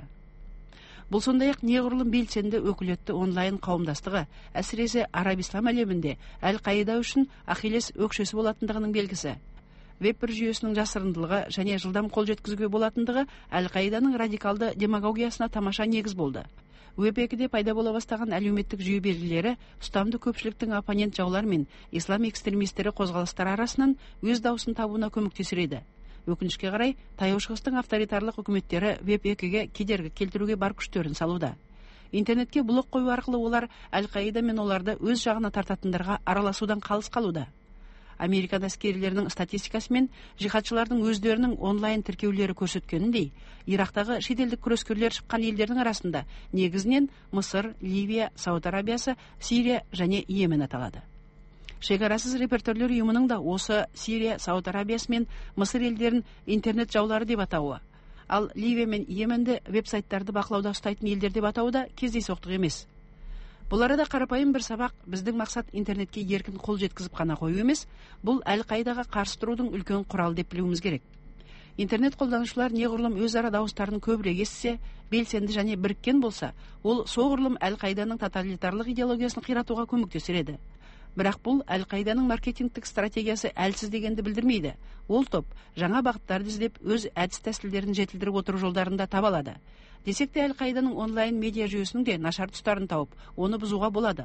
Бұл сондай-ақ неғұрлым белсенді өкілетті онлайн қауымдастығы, әсіресе араб ислам әлемінде Әл-Қаида үшін Ахиллес өкшесі болатындығының белгісі. Веб бір жүйесінің жасырындылығы және жылдам қол жеткізуге болатындығы Әл-Қаиданың радикалды демагогиясына тамаша негіз болды. веб екіде пайда бола бастаған әлеуметтік жүйе белгілері ұстамды көпшіліктің оппонент жаулар мен ислам экстремистері қозғалыстар арасынан өз дауысын табуына көмектесер. Өкінішке қарай, таяу шығыстың авторитарлық үкіметтері веб екіге кедергі келтіруге бар күштерін салуда. Интернетке блок қою арқылы олар Әл-Қаида мен оларды өз жағына тартатындарға араласудан қалыс қалуда. Американ әскерилерінің статистикасы мен жихадшылардың өздерінің онлайн тіркеулері көрсеткеніндей, Ирақтағы шетелдік күрескерлер шыққан елдердің арасында негізінен Мысыр, Ливия, Сауд Арабиясы, Сирия және Йемен аталады. Шекарасыз репортерлер ұйымының да осы Сирия, Сауд Арабиясы мен Мысыр елдерін интернет жаулары деп атауы, ал Ливия мен Йеменді веб-сайттарды бақылауда ұстайтын елдер деп атауы да кездейсоқтық емес. Бұл арада қарапайым бір сабақ, біздің мақсат интернетке еркін қол жеткізіп қана қою емес, бұл Әл-Қаидаға қарсы тұрудың үлкен құралы деп білуіміз керек. Интернет қолданушылар неғұрлым өзара дауыстарын көбірек естісе, белсенді және біріккен болса, ол соғұрлым Әл-Қаиданың тоталитарлық идеологиясын қиратуға көмектесер еді. Бірақ бұл Әл-Қаиданың маркетингтік стратегиясы әлсіз дегенді білдірмейді. Ол топ жаңа бағыттарды іздеп өз әдіс тәсілдерін жетілдіріп отыру жолдарында таба алады. Десек те Әл-Қаиданың онлайн медиа жүйесінің де нашар тұстарын тауып, оны бұзуға болады.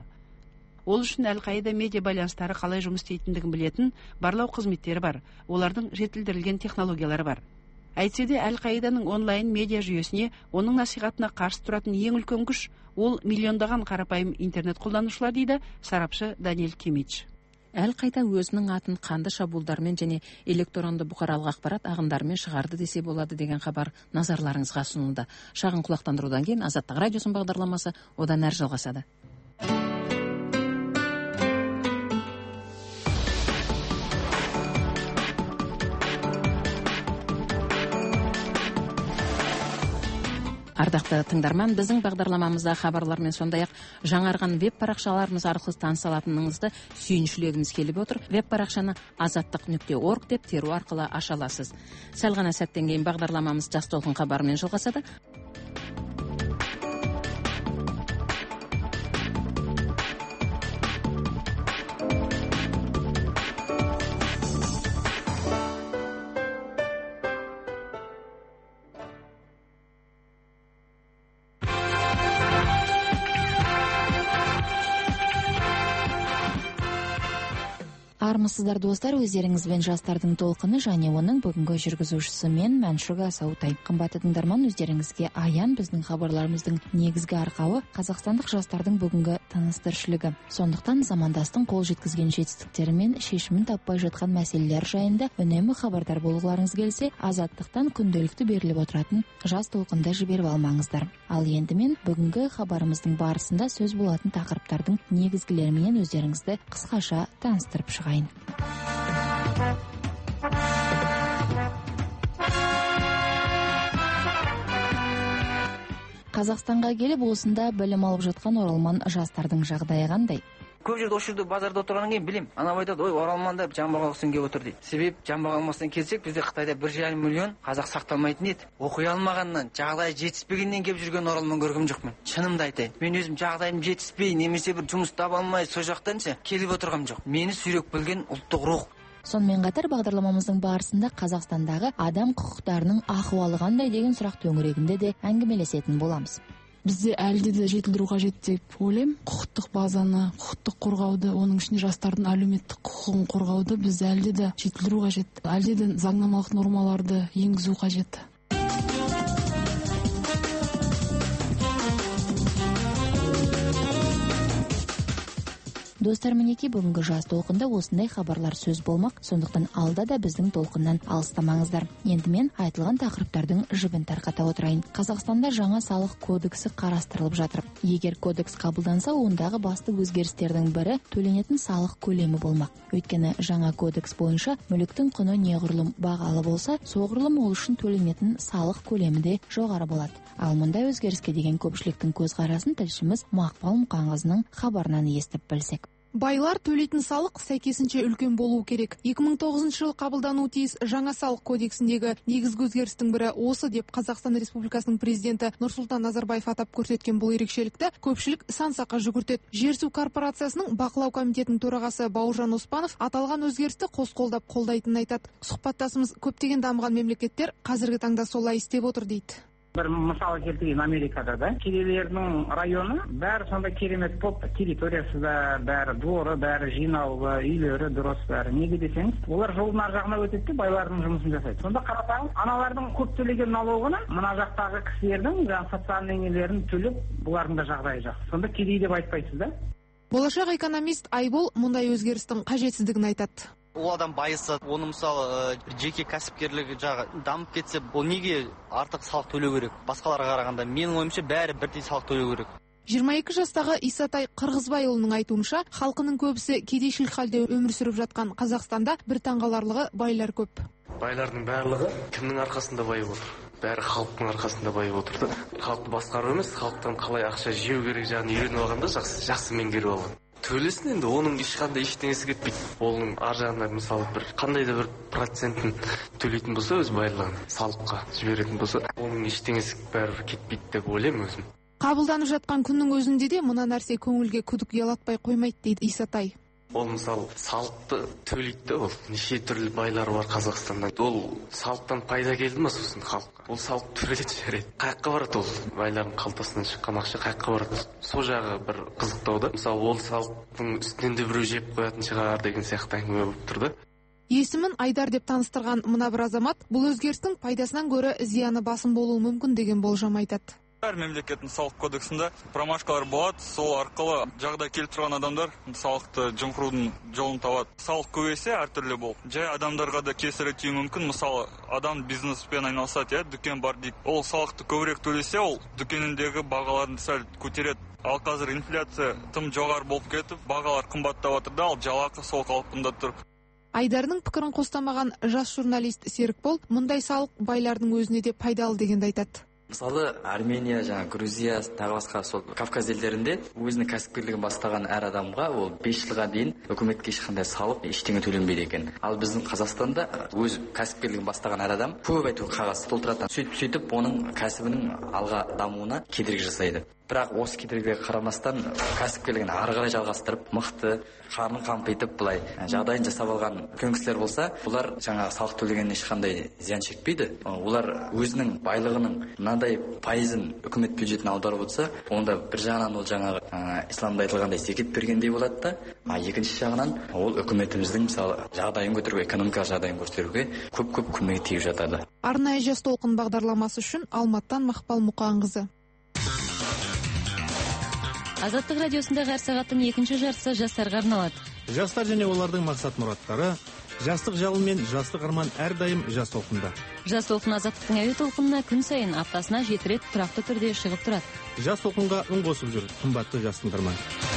Ол үшін Әл-Қаида медиа байланыстары қалай жұмыс істейтіндігін білетін барлау қызметтері бар, олардың жетілдірілген технологиялары бар. Әйтсе де Әл-Қаиданың онлайн медиа жүйесіне, оның насихатына қарсы тұратын ең үлкен күш ол миллиондаған қарапайым интернет қолданушылар, дейді сарапшы Даниэл Кимич. Әл-Қаида өзінің атын қанды шабуылдармен және электронды бұқаралық ақпарат ағындарымен шығарды десе болады деген хабар назарларыңызға ұсынылды. Шағын құлақтандырудан кейін Азаттық радиосының бағдарламасы одан әрі жалғасады. Ардақты тыңдарман, біздің бағдарламамызда хабарлармен сондай-ақ жаңарған веб парақшаларымыз арқылы таныса алатыныңызды сүйіншілегіміз келіп отыр. Веб парақшаны азаттық нүкте орг деп теру арқылы аша аласыз. Сәл ғана сәттен кейін бағдарламамыз Жас толқын хабарымен жалғасады. Армысыздар достар, өздеріңізбен жастардың толқыны және оның бүгінгі жүргізушісі мен Мәншүк Асаутай. Қымбатты тыңдарман, өздеріңізге аян біздің хабарларымыздың негізгі арқауы қазақстандық жастардың бүгінгі тыныс-тіршілігі. Сондықтан замандастың қол жеткізген жетістіктері мен шешімін таппай жатқан мәселелер жайында үнемі хабардар болғыларыңыз келсе, азаттықтан күнделікті беріліп отыратын Жас толқында жіберіп алмаңыздар. Ал енді мен бүгінгі хабарымыздың барысында сөз болатын тақырыптардың негізгілерімен өздеріңізді қысқаша таныстырып шығайын. Қазақстанға келіп осында білім алып жатқан оралман жастардың жағдайы қандай? Көп жерде осы жерде базарда отырғаннан кейін білем. Анау айтады, ой, Оралманда жамбаға ұқсын келіп отыр дейді. Себеп жамбаға алмастан келсек, бізде Қытайда бір жарым миллион қазақ сақталмайтын еді. Оқи алмағаннан, жағдайы жетіспегеннен келіп жүрген оралман көргім жоқпын. Шынымды айтайын. Мен өзім жағдайым жетіспей, немесе бір жұмыс таба алмай, сол жақтанша келіп отырғам жоқ. Мені сүйреп келген ұлттық рух. Сонымен қатар бағдарламамыздың барысында Қазақстандағы адам құқықтарының ахуалы қандай деген сұрақ төңірегінде де әңгімелесетін боламыз. Бізде әлде де жетілдіру қажет деп ойлаймын. Құқықтық базаны, құқықтық қорғауды, оның ішінде жастардың әлеуметтік құқығын қорғауды бізде әлде де жетілдіру қажет. Әлде де заңнамалық нормаларды енгізу қажет. Достар, мінеки бүгінгі Жас толқында осындай хабарлар сөз болмақ, сондықтан алда да біздің толқыннан алыстамаңыздар. Енді мен айтылған тақырыптардың жібін тарқата отырайын. Қазақстанда жаңа салық кодексі қарастырылып жатыр. Егер кодекс қабылданса, ондағы басты өзгерістердің бірі төленетін салық көлемі болмақ. Өйткені жаңа кодекс бойынша мүліктің құны неғұрлым бағалы болса, соғұрлым ол үшін төленетін салық көлемі де жоғары болады. Ал мұндай өзгеріске деген көпшіліктің көзқарасын тілшіміз Мақпал Мұқанқызының хабарынан естіп білсек. Байлар төлейтін салық сәйкесінше үлкен болуы керек. екі мың тоғызыншы жылы қабылдануы тиіс жаңа салық кодексіндегі негізгі өзгерістің бірі осы деп Қазақстан Республикасының президенті Нұрсұлтан Назарбаев атап көрсеткен бұл ерекшелікті көпшілік сан-саққа жүгіртеді. Жер-су корпорациясының бақылау комитетінің төрағасы Бауыржан Оспанов аталған өзгерісті қос қолдап қолдайтынын айтады. Сұхбаттасымыз көптеген дамыған мемлекеттер қазіргі таңда солай істеп отыр дейді. Бір мысалы келтірген Америкада да кедейлердің районы бәрі сондай керемет болып, территориясы да бәрі, дворы бәрі жинаулы, үйлері дұрыс бәрі. Неге десеңіз, олар жолдың ар жағына өтеді де байлардың жұмысын жасайды. Сонда қарапайым аналардың көп төлеген налогына мына жақтағы кісілердің жаңағы социальный нелерін төлеп, бұлардың да жағдайы жақсы. Сонда кедей деп айтпайсыз да? Болашақ экономист Айбол мұндай өзгерістің қажетсіздігін айтады. Ол адам байыса, оны мысалы жеке кәсіпкерлігі жағы дамып кетсе, ол неге артық салық төлеу керек? Басқаларға қарағанда менің ойымша бәрі бірдей салық төлеу керек. жиырма екі жастағы Исатай Қырғызбайұлының айтуынша, халқының көбісі кедейшілік халде өмір сүріп жатқан Қазақстанда бір таңғаларлығы байлар көп. Байлардың барлығы кімнің арқасында байып отыр? Бәрі халықтың арқасында байып отырды. Халықты басқару емес, халықтан қалай ақша жеу керек жағын үйреніп алғанда жақсы, жақсы меңгеріп алған. Төлесін енді, оның ешқандай ештеңесі кетпейді. Оның ар жағында мысалы бір қандай да бір процентін төлейтін болса, өз байлығын салыққа жіберетін болса, оның ештеңесі бәрібір кетпейді деп ойлаймын өзім. Қабылданып жатқан күннің өзінде де мына нәрсе көңілге күдік ұялатпай қоймайды дейді Исатай. Ол мысалы салықты төлейді, ол неше түрлі байлар бар Қазақстанда. Ол салықтан пайда келді ма сосын халыққа? Ол салық төлейді жарайды. Қайыққа барады ол? Байлардың қалтасынан шыққан ақша қайыққа барады? Сол жағы бір қызықтау да. Мысалы ол салықтың үстінен де біреу жеп қоятын шығар деген сияқты әңгіме болып тұрды. Есімін Айдар деп таныстырған мына бір азамат бұл өзгерістің пайдасынан гөрі зияны басым болуы мүмкін деген болжам айтады. Әр мемлекеттің салық кодексінде промашкалар болады, сол арқылы жағдай келіп тұрған адамдар салықты жымқырудың жолын табады. Салық көбейсе әртүрлі бол. Жай адамдарға да кесірі тиюі мүмкін. Мысалы, адам бизнеспен айналысады, иә, дүкен бар дейді. Ол салықты көбірек төлесе, ол дүкеніндегі бағаларын сәл көтереді. Ал қазір инфляция тым жоғары болып кетіп, бағалар қымбаттап жатыр да, ал жалақы сол қалпында тұр. Айдардың пікірін қостамаған жас журналист Серікбол мұндай салық байлардың өзіне де пайдалы дегенді айтады. Мысалы, Армения, жаңа Грузия, тағы басқа сол Кавказ елдерінде өзінің кәсіпкерлігін бастаған әр адамға ол бес жылға дейін үкіметке ешқандай салық, ештеңе төленбейді екен. Ал біздің Қазақстанда өз кәсіпкерлігін бастаған әр адам көп айту қағаз толтырады. Сөйтіп сөйтіп оның кәсібінің алға дамуына кедергі жасайды. Бірақ осы кедергіге қарамастан кәсіпкерлігін ары қарай жалғастырып, мықты, қарнын қампитып, былай жағдайын жасап алған үлкен кісілер болса, олар жаңа салық төлегеннен ешқандай зиян шекпейді. Олар өзінің байлығының мынадай пайызын үкімет бюджетіне аударып отырса, онда бір жағынан ол жаңағы ә, исламда айтылғандай зекет бергендей болады да, а екінші жағынан ол үкіметіміздің мысалы жағдайын көтеруге, экономикалық жағдайын көтеруге көп-көп көмегі тиіп жатады. Арнайы жас толқын бағдарламасы үшін Алматтан Мақпал Мұқанқызы. Азаттық радиосындағы әр сағаттың екінші жартысы жастарға арналады. Жастар және олардың мақсат мұраттары, жастық жалын мен жастық арман әрдайым жас толқында. Жас толқын Азаттықтың әуе толқынына күн сайын аптасына жеті рет тұрақты түрде шығып тұрады. Жас толқынға үн қосып жүр, қымбатты жас тыңдарман.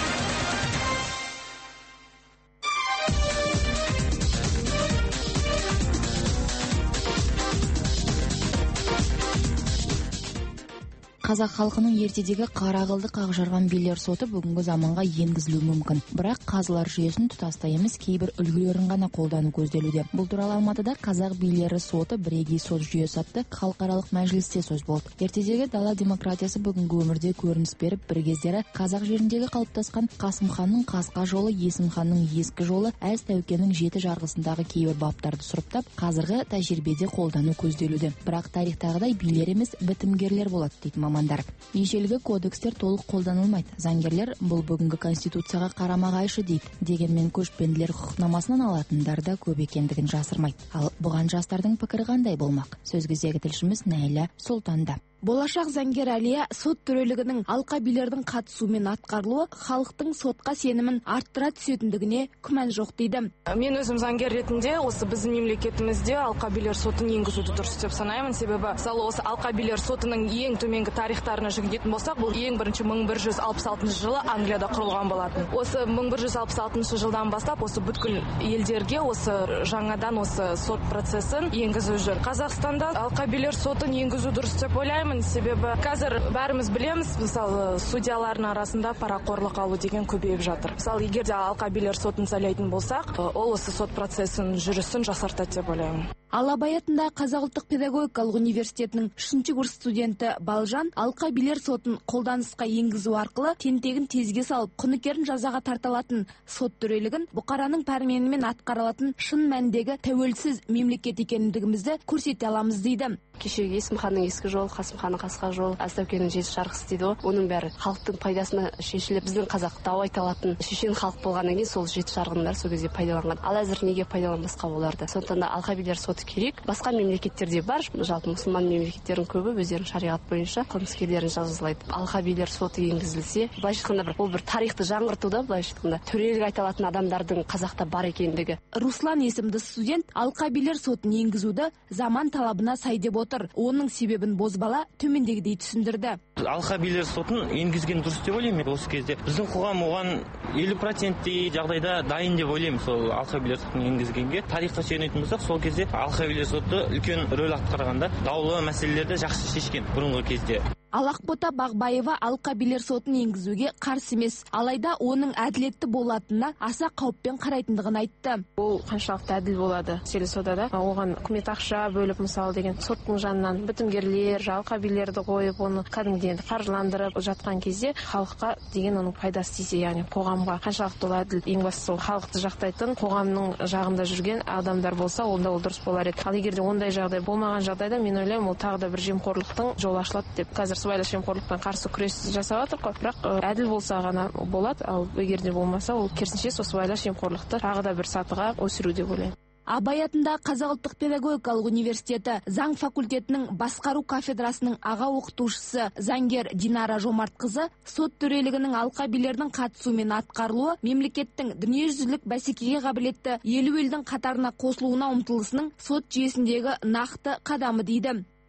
Қазақ халқының ертедегі қара қылды қақ жарған билер соты бүгінгі заманға енгізілуі мүмкін. Бірақ қазылар жүйесін тұтастай емес кейбір үлгілерін ғана қолдану көзделуде. Бұл туралы Алматыда қазақ билері соты бірегей сот жүйесі атты халықаралық мәжілісте сөз болды. Ертедегі дала демократиясы бүгінгі өмірде көрініс беріп, бір кездері қазақ жеріндегі қалыптасқан Қасым ханның қасқа жолы, Есім ханның ескі жолы, Әз Тәукенің жеті жарғысындағы кейбір баптарды сұрыптап, қазіргі тәжірибеде қолдану көзделуде. Бірақ тарихтағыдай билер емес, бітімгерлер болады дейді мамандар. Ежелгі кодекстер толық қолданылмайды. Заңгерлер бұл бүгінгі конституцияға қарама-қайшы дейді. Дегенмен көшпенділер құқықнамасынан алатындар да көп екендігін жасырмайды. Ал бұған жастардың пікірі қандай болмақ? Сөз кезегі тілшіміз Нәйлә Сұлтанда. Болашақ заңгер Әлия сот төрелігінің алқа билердің қатысуымен атқарылуы халықтың сотқа сенімін арттыра түсетіндігіне күмән жоқ дейді. Мен өзім заңгер ретінде осы біздің мемлекетімізде алқа билер сотын енгізуді дұрыс деп санаймын. Себебі мысалы осы алқа билер сотының ең төменгі тарихтарына жүгінетін болсақ, бұл ең бірінші мың бір жүз алпыс алтыншы жылы Англияда құрылған болатын. Осы мың бір жүз алпыс алтыншы жылдан бастап осы бүткіл елдерге осы жаңадан осы сот процесін енгізу жүр. Қазақстанда алқа билер сотын енгізу дұрыс деп ойлаймын. Себебі қазір бәріміз білеміз, мысалы судьялардың арасында парақорлық алу деген көбейіп жатыр. Мысалы егер де алқа билер сотын сайлайтын болсақ, ол осы сот процесін жүрісін жақсартады деп ойлаймын. Ал Абай атындағы Қазақ ұлттық педагогикалық университетінің үшінші курс студенті Балжан алқа билер сотын қолданысқа енгізу арқылы тентегін тезге салып, құныкерін жазаға тартылатын сот төрелігін бұқараның пәрменімен атқарылатын шын мәндегі тәуелсіз мемлекет екендігімізді көрсете аламыз дейді. Кешегі Есім ханның ескі жолы, Қасым ханның қасқа жолы, Әз Тәукенің жеті жарғысы дейді ғой. Оның бәрі халықтың пайдасына шешіліп, біздің қазақ дау айта алатын шешен халық болғаннан кейін сол жеті жарғының бәрі сол кезде пайдаланған. Ал әзір неге пайдаланбасқа оларды? Сондықтан да алқа билер соты керек. Басқа мемлекеттерде бар, жалпы мұсылман мемлекеттердің көбі өздерінің шариғат бойынша қылмыскерлерін жазалайды. Алқа билер соты енгізілсе, былайша айтқанда бір ол бір тарихты жаңғыртуда, былайша айтқанда төрелік айта алатын адамдардың қазақта бар екендігі. Руслан есімді студент алқа билер сотын енгізуді заман талабына сай деп отыр. Оның себебін бозбала төмендегідей түсіндірді. Алқа билер сотын енгізген дұрыс деп ойлаймын. Осы кезде біздің қоғам оған елу проценттей жағдайда дайын деп ойлаймын. Сол алқа билер сотын енгізгенге тарихқа сүйенетін болсақ, сол кезде алқа билер соты үлкен рөл атқарғанда даулы мәселелерді жақсы шешкен бұрынғы кезде. Ал Ақбота Бағбаева алқа билер сотын енгізуге қарсы емес, алайда оның әділетті болатынына аса қауіппен қарайтындығын айтты. Ол қаншалықты әділ болады? Селі содада оған үкімет ақша бөліп, мысалы деген соттың жанынан бітімгерлер, алқа билерді қойып, оны кәдімгідей қаржыландырып жатқан кезде халыққа деген оның пайдасы тисе, яғни қоғамға қаншалықты ол әділ? Ең бастысы халықты жақтайтын, қоғамның жағында жүрген адамдар болса, онда ол дұрыс болар еді. Ал егер де ондай жағдай болмаған жағдайда, мен ойлаймын, ол тағы да бір жемқорлықтың жолы ашылады деп. Қазір сыбайлас жемқорлықпен қарсы күрес жасап жатыр ғой. Бірақ әділ болса ғана болады, ал егер де болмаса, ол керісінше сол сыбайлас жемқорлықты тағы да бір сатыға өсіру деп ойлаймын. Абай атындағы Қазақ ұлттық педагогикалық университеті заң факультетінің басқару кафедрасының аға оқытушысы заңгер Динара Жомартқызы сот төрелігінің алқа билердің қатысуымен атқарылуы мемлекеттің дүниежүзілік бәсекеге қабілетті елу елдің қатарына қосылуына ұмтылысының сот жүйесіндегі нақты қадамы дейді.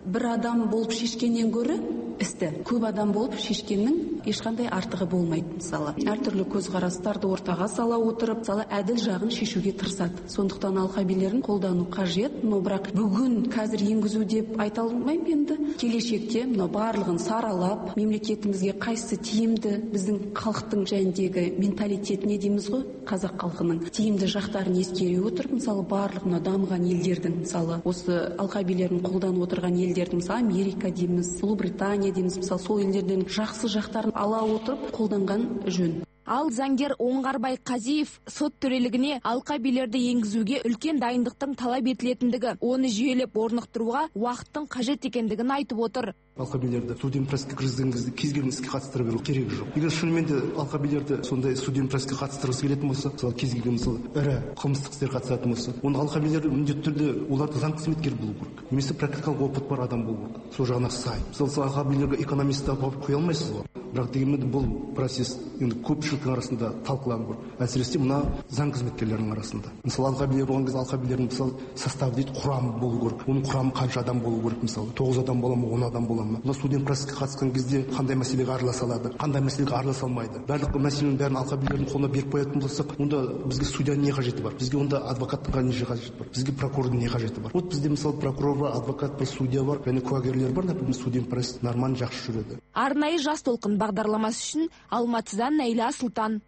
бір адам болып шешкеннен гөрі істі көп адам болып шешкеннің ешқандай артығы болмайды. Мысалы, әртүрлі көзқарастарды ортаға сала отырып, мысалы, әділ жағын шешуге тырысады. Сондықтан алқабилерін қолдану қажет. Но бірақ бүгін қазір енгізу деп айта алмаймын енді. Келешекте мына барлығын саралап, мемлекетімізге қайсысы тиімді, біздің халықтың жайындегі менталитетіне дейміз ғой, қазақ халқының тиімді жақтарын ескере отырып, мысалы, барлығына дамыған елдердің, мысалы, осы алқабилерін қолданып отырған елдердің, мысалы, Америка дейміз, Ұлыбритания дейміз, мысалы, сол елдерден жақсы жақтарын ала отырып қолданған жөн. Ал заңгер Оңғарбай Қазиев сот төрелігіне алқабилерді енгізуге үлкен дайындықтың талап етілетіндігі, оны жүйелеп орнықтыруға уақыттың қажет екендігін айтып отыр. Алқабилерді судебный процесске кіргізген кезде кез келген іске қатыстыра беру керегі жоқ. Егер шынымен де алқабилерді сондай судебный процесске қатыстырғысы келетін болса, мысалы кез келген мысалы ірі қылмыстық істер қатысатын болса, оны алқабилер міндетті түрде оларды заң қызметкер болу керек. Немесе практикалық опыт бар адам болу керек. Сол жағына сай. Мысалы алқабилерге экономист тауып қоя алмайсыз ғой. Бірақ дегенмен бұл процесс енді көпшіліктің арасында талқыланып жүр. Әсіресе мына заң қызметкерлерінің арасында. Мысалы алқабилер болған кезде алқабилердің мысалы составы дейді, құрамы болу керек. Оның құрамы қанша адам болу керек, мысалы тоғыз адам бола ма, он адам бола ма? Мына судебный процесске қатысқан кезде қандай мәселеге араласа алады, қандай мәселеге араласа алмайды. Барлық мәселенің бәрін алқабилердің қолына беріп қоятын болсақ, онда бізге судьяның не қажеті бар? Бізге онда адвокаттың не қажеті бар? Бізге прокурордың не қажеті бар? Вот бізде мысалы прокурор бар, адвокат бар, судья бар, және куәгерлер бар, например, судебный процесс нормально жақсы жүреді. Арнайы жас толқын бағдарламасы үшін Алматыдан Найла Сұлтан.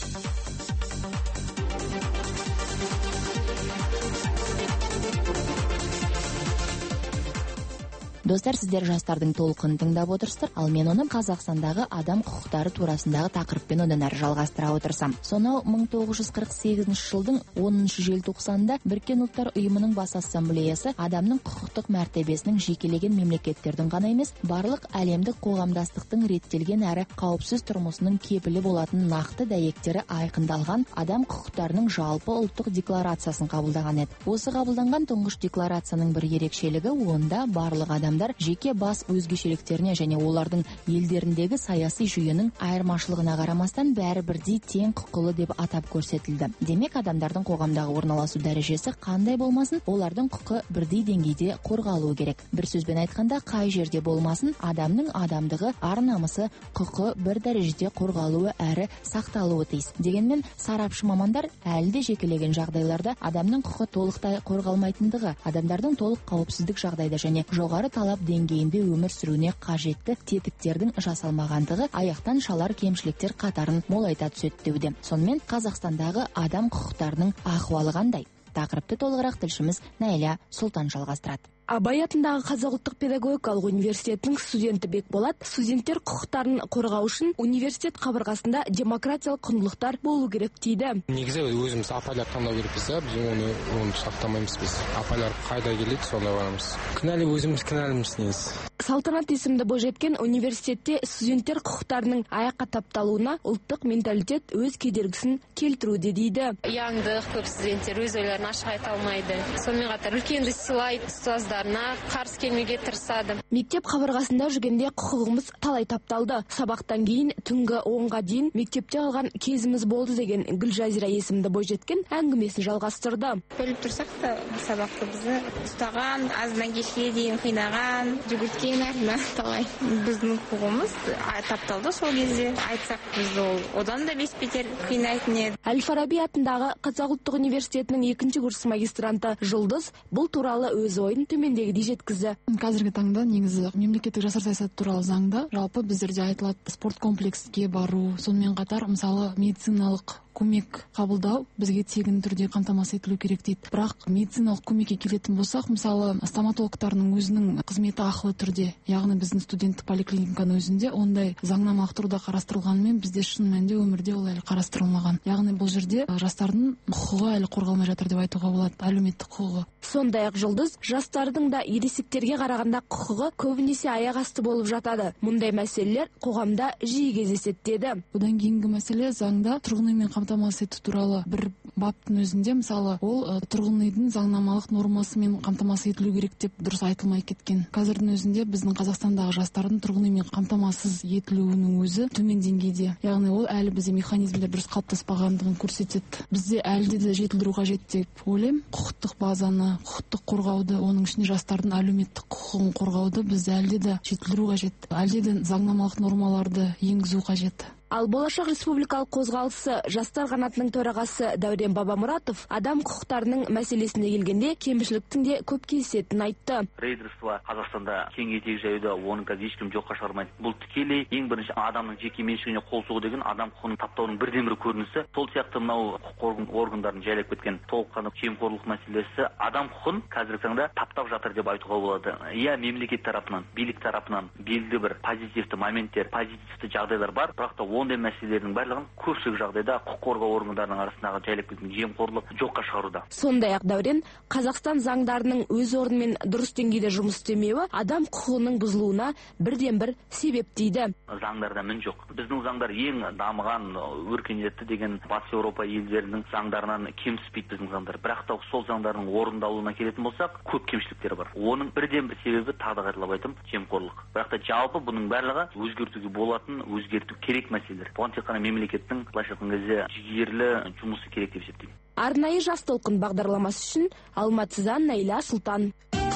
Достар, сіздер жастардың толқынын тыңдап отырсыздар, ал мен оны Қазақстандағы адам құқықтары турасындағы тақырыппен одан әрі жалғастыра отырсам. Сонау мың тоғыз жүз қырық сегізінші жылдың оныншы желтоқсанында Біріккен ұлттар ұйымының бас ассамблеясы адамның құқықтық мәртебесінің жекелеген мемлекеттердің ғана емес, барлық әлемдік қоғамдастықтың реттелген әрі қауіпсіз тұрмысының кепілі болатын нақты дәйектері айқындалған адам құқықтарының жалпы ұлттық декларациясын қабылдаған еді. Осы қабылданған тұңғыш декларацияның бір ерекшелігі онда барлық адам жеке бас өзгешеліктеріне және олардың елдеріндегі саяси жүйенің айырмашылығына қарамастан бәрі бірдей тең құқылы деп атап көрсетілді. Демек, адамдардың қоғамдағы орналасу дәрежесі қандай болмасын, олардың құқы бірдей деңгейде қорғалуы керек. Бір сөзбен айтқанда, қай жерде болмасын, адамның адамдығы, ар-намысы, құқы бір дәрежеде қорғалуы әрі сақталуы тиіс. Дегенмен, сарапшы мамандар әлі де жекелеген жағдайларда адамның құқы толықтай қорғалмайтындығы, адамдардың толық қауіпсіздік жағдайда және жоғары талап деңгейінде өмір сүруіне қажетті тетіктердің жасалмағандығы аяқтан шалар кемшіліктер қатарын молайта түседі деуде. Сонымен Қазақстандағы адам құқықтарының ахуалы қандай? Тақырыпты толығырақ тілшіміз Найла Сұлтан жалғастырады. Абай атындағы Қазақ ұлттық педагогикалық университетінің студенті Бекболат студенттер құқықтарын қорғау үшін университет қабырғасында демократиялық құндылықтар болу керек дейді. Негізі өзіміз апайлар таңдау керекпіз, біз оны оны сақтамаймыз, біз апайлар қайда келеді сонда барамыз. Кінәлі өзіміз кінәліміз негізі. Салтанат есімді бойжеткен университетте студенттер құқықтарының аяққа тапталуына ұлттық менталитет өз кедергісін келтіруде дейді. Яңдық, көп студенттер өз ойларын ашық айта алмайды. Сонымен қатар үлкенді сыйлайды, ұстаздарына қарсы келмеуге тырысады. Мектеп қабырғасында жүргенде құқығымыз талай тапталды. Сабақтан кейін түнгі онға дейін мектепте қалған кезіміз болды деген Гүлжазира есімді бойжеткен әңгімесін жалғастырды. Бөліп тұрсақ та сабақты бізді ұстаған, азынан кешке дейін қинаған, жүгірткен талай. Біздің құқығымыз тапталды сол кезде. Айтсақ біз ол одан да бес бетер қинайтын еді. Әл-Фараби атындағы Қазақ ұлттық университетінің екінші курс магистранты Жұлдыз бұл туралы өз ойын төмендегідей жеткізді. Қазіргі таңда негізі мемлекеттік жастар саясаты туралы заңда жалпы біздерде айтылады спорт комплекске бару, сонымен қатар мысалы медициналық көмек қабылдау бізге тегін түрде қамтамасыз етілу керек дейді. Бірақ медициналық көмекке келетін болсақ, мысалы стоматологтардың өзінің қызметі ақылы түрде, яғни біздің студенттік поликлиниканың өзінде ондай заңнамалық тұрда қарастырылғанымен бізде шын мәнінде өмірде ол әлі қарастырылмаған. Яғни бұл жерде жастардың құқығы әлі қорғалмай жатыр деп айтуға болады, әлеуметтік құқығы. Сондай-ақ Жұлдыз жастардың да ересектерге қарағанда құқығы көбінесе аяқ асты болып жатады. Мұндай мәселелер қоғамда жиі кездеседі деді. Одан кейінгі мәселе заңда тұрғын үймен қамтамасыз ету туралы бір баптың өзінде мысалы ол тұрғын үйдің заңнамалық нормасымен қамтамасыз етілу керек деп дұрыс айтылмай кеткен. Қазірдің өзінде біздің Қазақстандағы жастардың тұрғын үймен қамтамасыз етілуінің өзі төмен деңгейде. Яғни ол әлі бізде механизмдер дұрыс қалыптаспағандығын көрсетеді. Бізде әлде де жетілдіру қажет деп ойлаймын. Құқықтық базаны, құқықтық қорғауды, оның ішінде жастардың әлеуметтік құқығын қорғауды біз әлде де жетілдіру қажет. Әлде де заңнамалық нормаларды енгізу қажет. Ал Болашақ республикалық қозғалысы жастар қанатының төрағасы Дәурен Бабамұратов адам құқықтарының мәселесіне келгенде кемшіліктің де көп кездесетінін айтты. Рейдерство Қазақстанда кең етек жаюда оның қазір ешкім жоққа шығармайды. Бұл тікелей ең бірінші адамның жеке меншігіне қол соғу деген адам құқығын таптаудың бірден бір көрінісі. Сол сияқты мынау құқық органдарын жайлап кеткен толыққанды жемқорлық мәселесі адам құқығын қазіргі таңда таптап жатыр деп айтуға болады. Иә, мемлекет тарапынан, билік тарапынан белгілі бір позитивті моменттер, позитивті жағдайлар бар, бірақ та ондай мәселелердің барлығын көпшілік жағдайда құқық қорғау органдарының арасындағы жайлап кеткен жемқорлық жоққа шығаруда. Сондай-ақ Дәурен, Қазақстан заңдарының өз орнымен дұрыс деңгейде жұмыс істемеуі адам құқығының бұзылуына бірден бір себеп дейді. Заңдарда мін жоқ. Біздің заңдар ең дамыған, өркениетті деген батыс Еуропа елдерінің заңдарынан кем түспейді біздің заңдар. Бірақ та сол заңдардың орындалуына келетін болсақ, көп кемшіліктер бар. Оның бірден бір себебі тағы да қайталап айтам, жемқорлық. Бірақ та жалпы бұның барлығы өзгертуге болатын, өзгерту керек мәселелер. Бұған тек қана мемлекеттің былайша айтқан кезде жігерлі жұмысы керек деп есептеймін. Арнайы жас толқын бағдарламасы үшін Алматыдан Найла Сұлтан.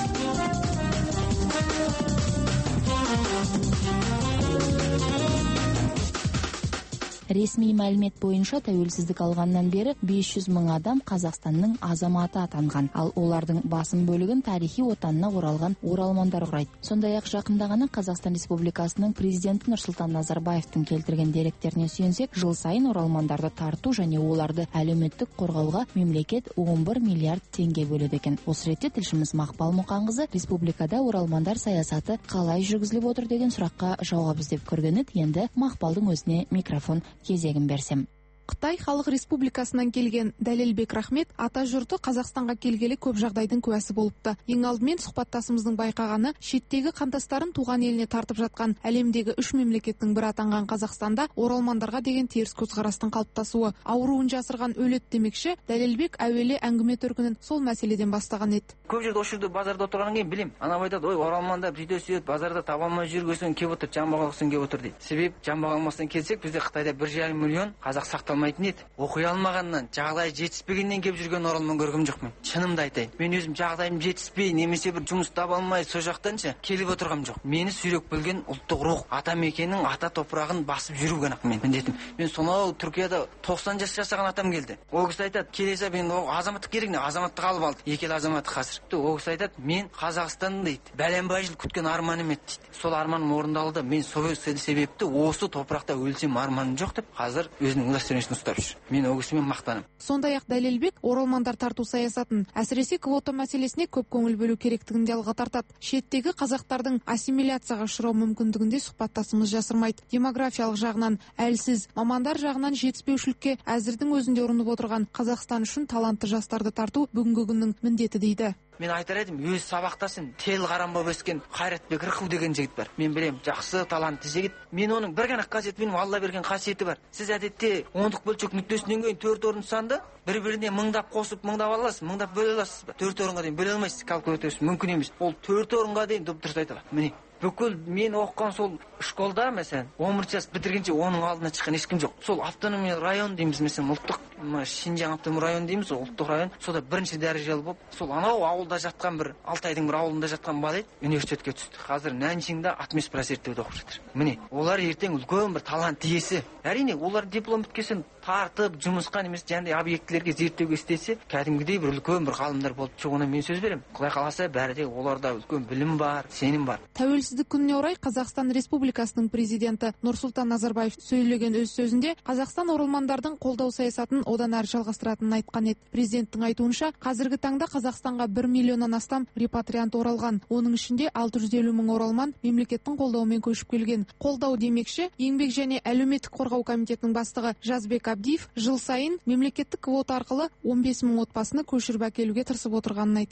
Ресми мәлімет бойынша тәуелсіздік алғаннан бері бес жүз мың адам Қазақстанның азаматы атанған, ал олардың басым бөлігін тарихи отанына оралған оралмандар құрайды. Сондай-ақ жақында ғана Қазақстан Республикасының президенті Нұрсұлтан Назарбаевтың келтірген деректеріне сүйенсек, жыл сайын оралмандарды тарту және оларды әлеуметтік қорғауға мемлекет он бір миллиард теңге бөледі екен. Осы ретте тілшіміз Мақпал Мұқанқызы республикада оралмандар саясаты қалай жүргізіліп отыр деген сұраққа жауап іздеп көрген еді. Енді Мақпалдың өзіне микрофон кезегін берсем. Қытай Халық Республикасынан келген Дәлелбек Рахмет ата жұрты Қазақстанға келгелі көп жағдайдың куәсі болыпты. Ең алдымен сұхбаттасымыздың байқағаны, шеттегі қандастарын туған еліне тартып жатқан әлемдегі үш мемлекеттің бірі атанған Қазақстанда оралмандарға деген теріс көзқарастың қалыптасуы. Ауруын жасырған өлет демекші, Дәлелбек әуелі әңгіме төркінін сол мәселеден бастаған еді. Көп жерде осы жерде базарда отырғаннан кейін білем. Ана айтады, ой, оралманда сөйте сөйт базарда таба алмай жүргесін кеп отыр, жамбағалықсын кеп отыр дейді. Себеп жамбағалмастан келсек, бізде Қытайда бір жарым миллион қазақ сақталмайтын еді. Оқи алмағаннан, жағдайы жетіспегеннен кеп жүрген оралман көргім жоқ мен. Шынымды айтайын. Мен өзім жағдайым жетіспей, немесе бір жұмыс таба алмай, сол жақтанша келіп отырғам жоқ. Мені сүйреп келген ұлттық рух, ата мекеннің ата топырағын басып жүру ғана мен міндетім. Мен сонау Түркияда тоқсан жас жасаған атам келді. Ол кісі айтады, келесі мен азаматтық керек не, азаматтық алып алды. Екі ел азаматы қазір. Ол кісі айтады, мен Қазақстан дейді, бәленбай жыл күткен арманым еді дейді. Сол арманым орындалды. Мен сол себепті осы топырақта өлсем арманым жоқ деп, қазір өзінің удостоверениесін ұстап жүр. Мен ол кісімен мақтанам. Сондай-ақ Дәлелбек оралмандар тарту саясатын, әсіресе квота мәселесіне көп көңіл бөлу керектігін де алға тартады. Шеттегі қазақтардың ассимиляцияға ұшырау мүмкіндігінде сұхбаттасымыз жасырмайды. Демографиялық жағынан әлсіз, мамандар жағынан жетіспеушілікке әзірдің өзінде ұрынып отырған Қазақстан үшін талантты жастарды тарту бүгінгі күннің міндеті дейді. Мен айтар едім, өз сабақтасын тел қарам болып өскен Қайратбек Рықов деген жігіт бар. Мен білем, жақсы, талантты жігіт. Мен оның бір ғана қасиеті, менің Алла берген қасиеті бар. Сіз әдетте ондық бөлшек нүктесінен кейін төрт орын санды бір-біріне мыңдап қосып, мыңдап аласыз, мыңдап бөле аласыз ба? Төрт орынға дейін бөле алмайсыз, калькуляторсыз мүмкін емес. Ол төрт орынға дейін дұрыс айтылады. Міне, бүкіл мен оқыған сол школда, мәселен, он бірінші жас бітіргенше оның алдына шыққан ешкім жоқ. Сол автономия район дейміз, мәселен, ұлттық Шинжаң автономия район дейміз, ұлттық район. Сода бірінші дәрежелі болып, сол анау ауылда жатқан бір Алтайдың бір ауылында жатқан бала еді, университетке түсті. Қазір Наньшиңда административте оқып жатыр. Міне, олар ертең үлкен бір талант иесі. Әрине, олар диплом біткесін тартып жұмысқа немесе жаңағыдай объектілерге зерттеуге істесе, кәдімгідей бір үлкен бір ғалымдар болып шығуына мен сөз беремін. Құдай қаласа, бәрі де оларда үлкен білім бар, сенім бар. Тәуелсіздік күніне орай Қазақстан Республикасының президенті Нұрсұлтан Назарбаев сөйлеген өз сөзінде Қазақстан оралмандардың қолдау саясатын одан әрі жалғастыратынын айтқан еді. Президенттің айтуынша, қазіргі таңда Қазақстанға бір миллионнан астам репатриант оралған. Оның ішінде алты жүз елу мың оралман мемлекеттің қолдауымен көшіп келген. Қолдау демекші, еңбек және әлеуметтік қорғау комитетінің бастығы Жазбек Абдиев жыл сайын мемлекеттік квота арқылы он бес мың отбасыны көшіріп әкелуге тырысып отырғанын айтады.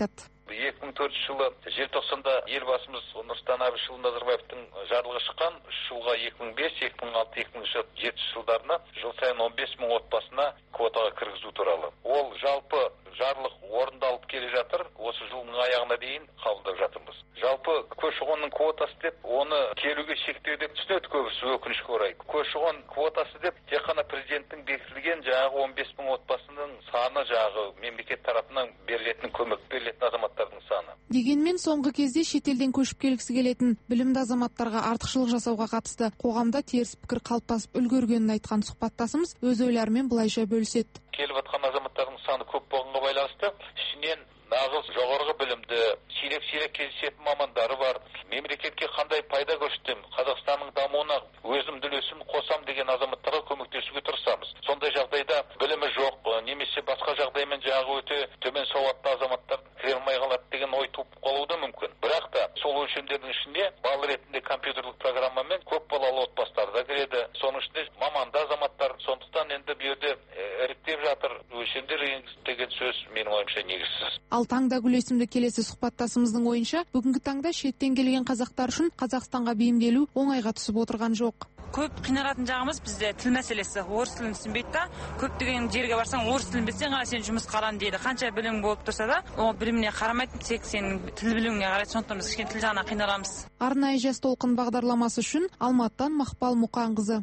екі мың төртінші жылы желтоқсанда елбасымыз Нұрсұлтан Әбішұлы Назарбаевтың жарлығы шыққан үш жылға екі мың бес, екі мың алты, екі мың жетінші жылдарына жыл сайын он бес мың отбасына квотаға кіргізу туралы. Ол жалпы жарлық орындалып келе жатыр. Осы жылдың аяғына дейін қабылдап жатырмыз. Жалпы көші-қонның квотасы деп оны келуге шектеу деп түсінеді көбісі, өкінішке орай. Көші-қон квотасы деп тек қана президенттің бекітілген жаңағы он бес мың отбасының саны, жаңағы мемлекет тарапынан берілетін көмек берілетін азаматтардың саны. Дегенмен соңғы кезде шетелден көшіп келгісі келетін білімді азаматтарға артықшылық жасауға қатысты қоғамда теріс пікір қалыптасып үлгергенін айтқан сұхбаттасымыз өз ойларымен былайша бөліседі. Келіп жатқан азаматтардың саны көп болғанға байланысты ішінен нағыз жоғарғы білімді, сирек-сирек кездесетін мамандары бар. Мемлекетке қандай пайда көрсетем, Қазақстанның дамуына өзім үлесім қосам деген азаматтарға көмектесуге тырысамыз. Сондай жағдайда білімі жоқ, немесе басқа жағдаймен жағы өте төмен сауатты азаматтар кіре алмай қалады деген ой туып қалуы да мүмкін. Бірақ та сол өлшемдердің ішінде бал ретінде компьютерлік программамен көп балалы отбасылар да кіреді. Соның ішінде маманды азаматтар. Сондықтан енді бұл жерде іріктеп жатыр. Өлшемдер енгізді деген сөз менің ойымша негізсіз. Ал Таңдагүл есімді келесі сұхбаттасымыздың ойынша, бүгінгі таңда шеттен келген қазақтар үшін Қазақстанға бейімделу оңайға түсіп отырған жоқ. Көп қиналатын жағымыз бізде тіл мәселесі. Орыс тілін түсінбейді да, көптеген жерге барсаң орыс тілін білсең ғана сен жұмыс қаран дейді. Қанша білім болып тұрса да, ол біліміне қарамайды, тек сенің тіл біліміне қарайды. Сондықтан біз кішкене тіл жағынан қиналамыз. Арнайы жас толқын бағдарламасы үшін Алматыдан Мақпал Мұқанқызы.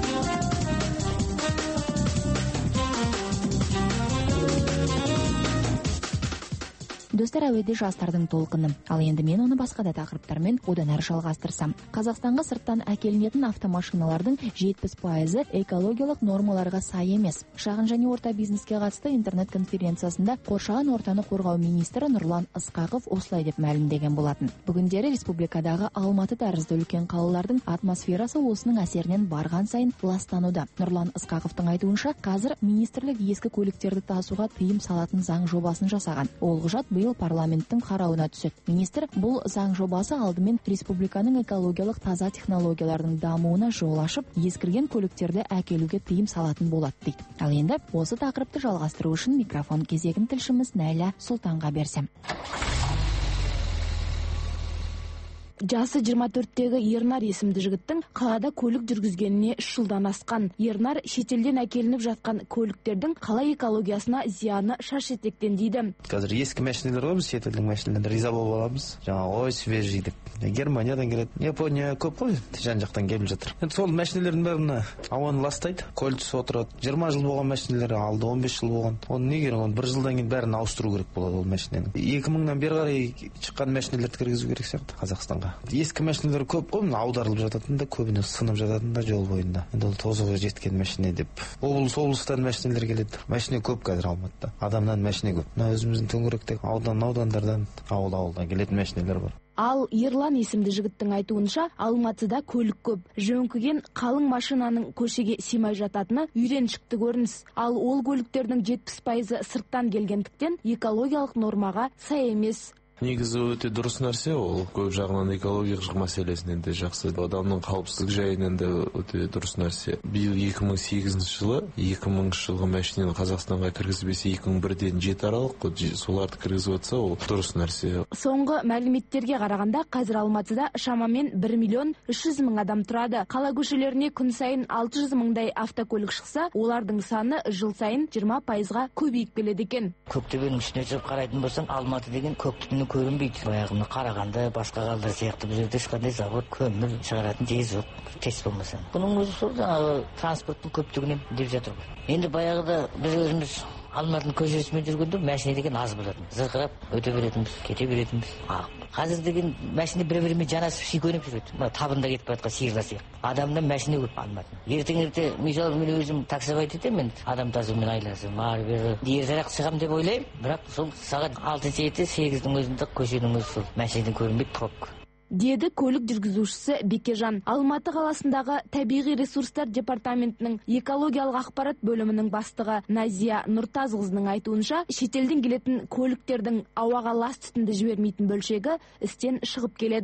Достар, әуеде жастардың толқыны. Ал енді мен оны басқа да тақырыптармен одан әрі жалғастырсам. Қазақстанға сырттан әкелінетін автомашиналардың жетпіс пайызы экологиялық нормаларға сай емес. Шағын және орта бизнеске қатысты интернет конференциясында қоршаған ортаны қорғау министрі Нұрлан Ысқақов осылай деп мәлімдеген болатын. Бүгіндері республикадағы Алматы тәрізді үлкен қалалардың атмосферасы осының әсерінен барған сайын ластануда. Нұрлан Ысқақовтың айтуынша, қазір министрлік ескі көліктерді тасуға тыйым салатын заң жобасын жасаған. Ол құжат биыл парламенттің қарауына түседі. Министр бұл заң жобасы алдымен республиканың экологиялық таза технологиялардың дамуына жол ашып, ескірген көліктерді әкелуге тыйым салатын болады дейді. Ал енді осы тақырыпты жалғастыру үшін микрофон кезегін тілшіміз Найля Сұлтанға берсем. Жасы жиырма төрттегі Ернар есімді жігіттің қалада көлік жүргізгеніне үш жылдан асқан. Ернар шетелден әкелініп жатқан көліктердің қала экологиясына зияны шаш етектен дейді. Қазір ескі машиналар ғой, біз шетелдің машиналарына риза болып аламыз. Жаңа ой свежий деп. Германиядан келеді, Япония көп қой, жан жақтан келіп жатыр. Енді сол машиналардың бәріне ауаны ластайды, көліксіз отырады. жиырма жыл болған машиналар алды, он бес жыл болған. Оны неге оны бір жылдан кейін бәрін ауыстыру керек болады ол машинаны. екі мыңнан бері қарай шыққан машиналарды кіргізу керек сияқты Қазақстанға. Ескі машиналар көп қой, аударылып жататын да, көбіне сынып жататын да жол бойында. Енді ол тозығы жеткен машина деп. Облыс облыстан машиналар келеді. Машина көп қазір Алматыда. Адамнан машина көп. Мына өзіміздің төңіректегі аудан аудандардан, ауыл ауылдан келетін машиналар бар. Ал Ерлан есімді жігіттің айтуынша, Алматыда көлік көп. Жөңкіген қалың машинаның көшеге симай жататыны үйреншікті көрініс. Ал ол көліктердің жетпіс пайызы сырттан келгендіктен экологиялық нормаға сай емес. Негізі өте дұрыс нәрсе, ол көп жағынан экологиялық мәселесінен де жақсы, адамның қауіпсіздік жайынан да өте дұрыс нәрсе. Биыл екі мың сегізінші жылы, екі мыңыншы жылғы машинаны Қазақстанға кіргізбесе екі мың бірден жеті аралық, соларды кіргізіп отса, ол дұрыс нәрсе. Соңғы мәліметтерге қарағанда, қазір Алматыда шамамен бір миллион үш жүз мың адам тұрады. Қала көшелеріне күн сайын алты жүз мыңдай автокөлік шықса, олардың саны жыл сайын жиырма пайызға көбейіп келеді екен. Көктөбенің үстіне шығып қарайтын болсаң, Алматы деген көк түтіні көрінбейді. Баяғыны Қарағанды, басқа қалалар сияқты бұл жерде ешқандай завод, көмір шығаратын жер жоқ, тез болмаса. Бұның өзі сол жаңағы транспорттың көптігінен деп жатыр. Енді баяғыда біз өзіміз Алматының көшесімен жүргенде машина деген аз болатын. Зырқырап өте беретінбіз, кете беретінбіз. Қазір деген машина бір-бірімен жанасып сүйкеніп жүреді. Табында кетіп жатқан сиырлар сияқты. Адамнан машина көп Алматыда. Ертең-ерте мысалы мен өзім таксовать етемін, адам тазумен айласым, ары-бері ертерек шығамын деп ойлаймын. Бірақ сол сағат алты жеті сегіздің өзінде көшенің өзі сол машинадан көрінбейді, пробка. Деді көлік жүргізушісі Бекежан. Алматы қаласындағы табиғи ресурстар департаментінің экологиялық ақпарат бөлімінің бастығы Назия Нұртазқызының айтуынша, шетелден келетін көліктердің ауаға лас түтінді жібермейтін бөлшегі істен шығып келеді.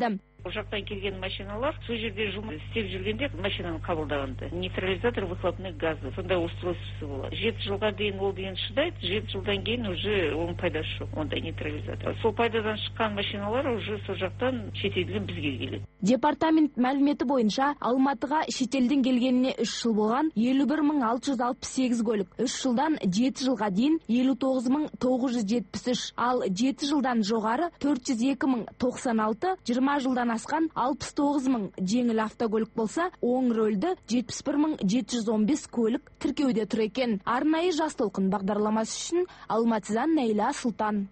Ол жақтан келген машиналар сол жерде жұмыс істеп жүргенде машинаны қабылдағанда нейтрализатор выхлопных газов сондай устройствосы болады. Жеті жылға дейін ол деген шыдайды, жеті жылдан кейін уже оның пайдасы жоқ, ондай нейтрализатор. Сол пайдадан шыққан машиналар уже сол жақтан шетелден бізге келеді. Департамент мәліметі бойынша Алматыға шетелден келгеніне үш жыл болған елу бір мың алты жүз алпыс сегіз көлік, үш жылдан жеті жылға дейін елу тоғыз мың тоғыз жүз жетпіс үш, ал жеті жылдан жоғары төрт жүз екі мың тоқсан алты, жиырма жылдан асқан алпыс тоғыз мың жеңіл автокөлік болса, оң рөлді жетпіс бір мың жеті жүз он бес көлік тіркеуде тұр екен. Арнайы Жас толқын бағдарламасы үшін Алматыдан Нәйла Сұлтан.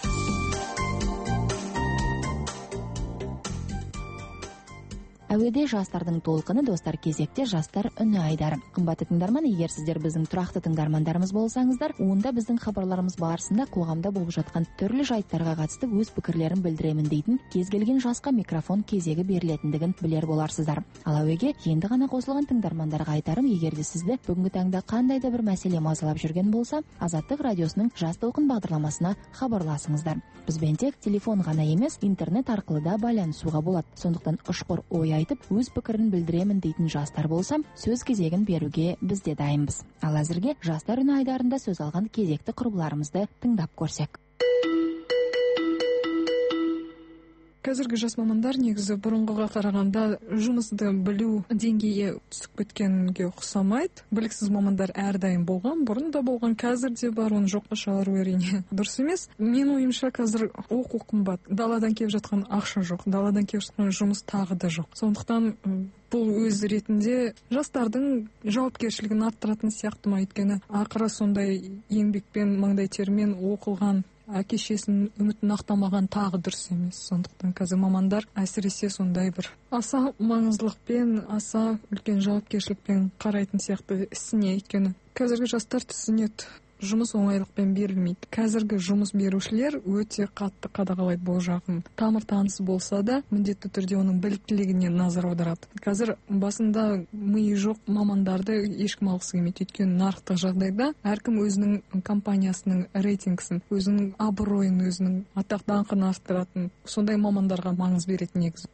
Әуеде жастардың толқыны, достар, кезекте жастар үні айдары. Қымбатты тыңдарман, егер сіздер біздің тұрақты тыңдармандарымыз болсаңыздар, онда біздің хабарларымыз барысында қоғамда болып жатқан түрлі жайттарға қатысты өз пікірлерін білдіремін дейтін кез келген жасқа микрофон кезегі берілетіндігін білер боларсыздар. Ал әуеге енді ғана қосылған тыңдармандарға айтарым, егер де сізді бүгінгі таңда қандай да бір мәселе мазалап жүрген болса, Азаттық радиосының Жас толқын бағдарламасына хабарласыңыздар. Бізбен тек телефон ғана емес, интернет арқылы да байланысуға болады. Сондықтан ұшқыр ой айтып, өз пікірін білдіремін дейтін жастар болса, сөз кезегін беруге біз де дайынбыз. Ал әзірге жастар үні айдарында сөз алған кезекті құрбыларымызды тыңдап көрсек. Қазіргі жас мамандар негізі бұрынғыға қарағанда жұмысты білу деңгейі түсіп кеткенге ұқсамайды. Біліксіз мамандар әрдайым болған, бұрын да болған, қазір де бар, оны жоққа шығару әрине дұрыс емес. Мен ойымша қазір оқу қымбат, даладан келіп жатқан ақша жоқ, даладан келіп жатқан жұмыс тағы да жоқ. Сондықтан бұл өз ретінде жастардың жауапкершілігін арттыратын сияқты ма, өйткені ақыры сондай еңбекпен, маңдай термен оқылған әке-шесінің үмітін ақтамаған тағы дұрыс емес. Сондықтан қазір мамандар әсіресе сондай бір аса маңыздылықпен, аса үлкен жауапкершілікпен қарайтын сияқты ісіне, өйткені қазіргі жастар түсінеді, жұмыс оңайлықпен берілмейді. Қазіргі жұмыс берушілер өте қатты қадағалайды бұл жағын. Тамыр танысы болса да, міндетті түрде оның біліктілігіне назар аударады. Қазір басында миы жоқ мамандарды ешкім алғысы келмейді. Өйткені нарықтық жағдайда әркім өзінің компаниясының рейтингісін, өзінің абыройын, өзінің атақ даңқын арттыратын сондай мамандарға маңыз беретін негізі.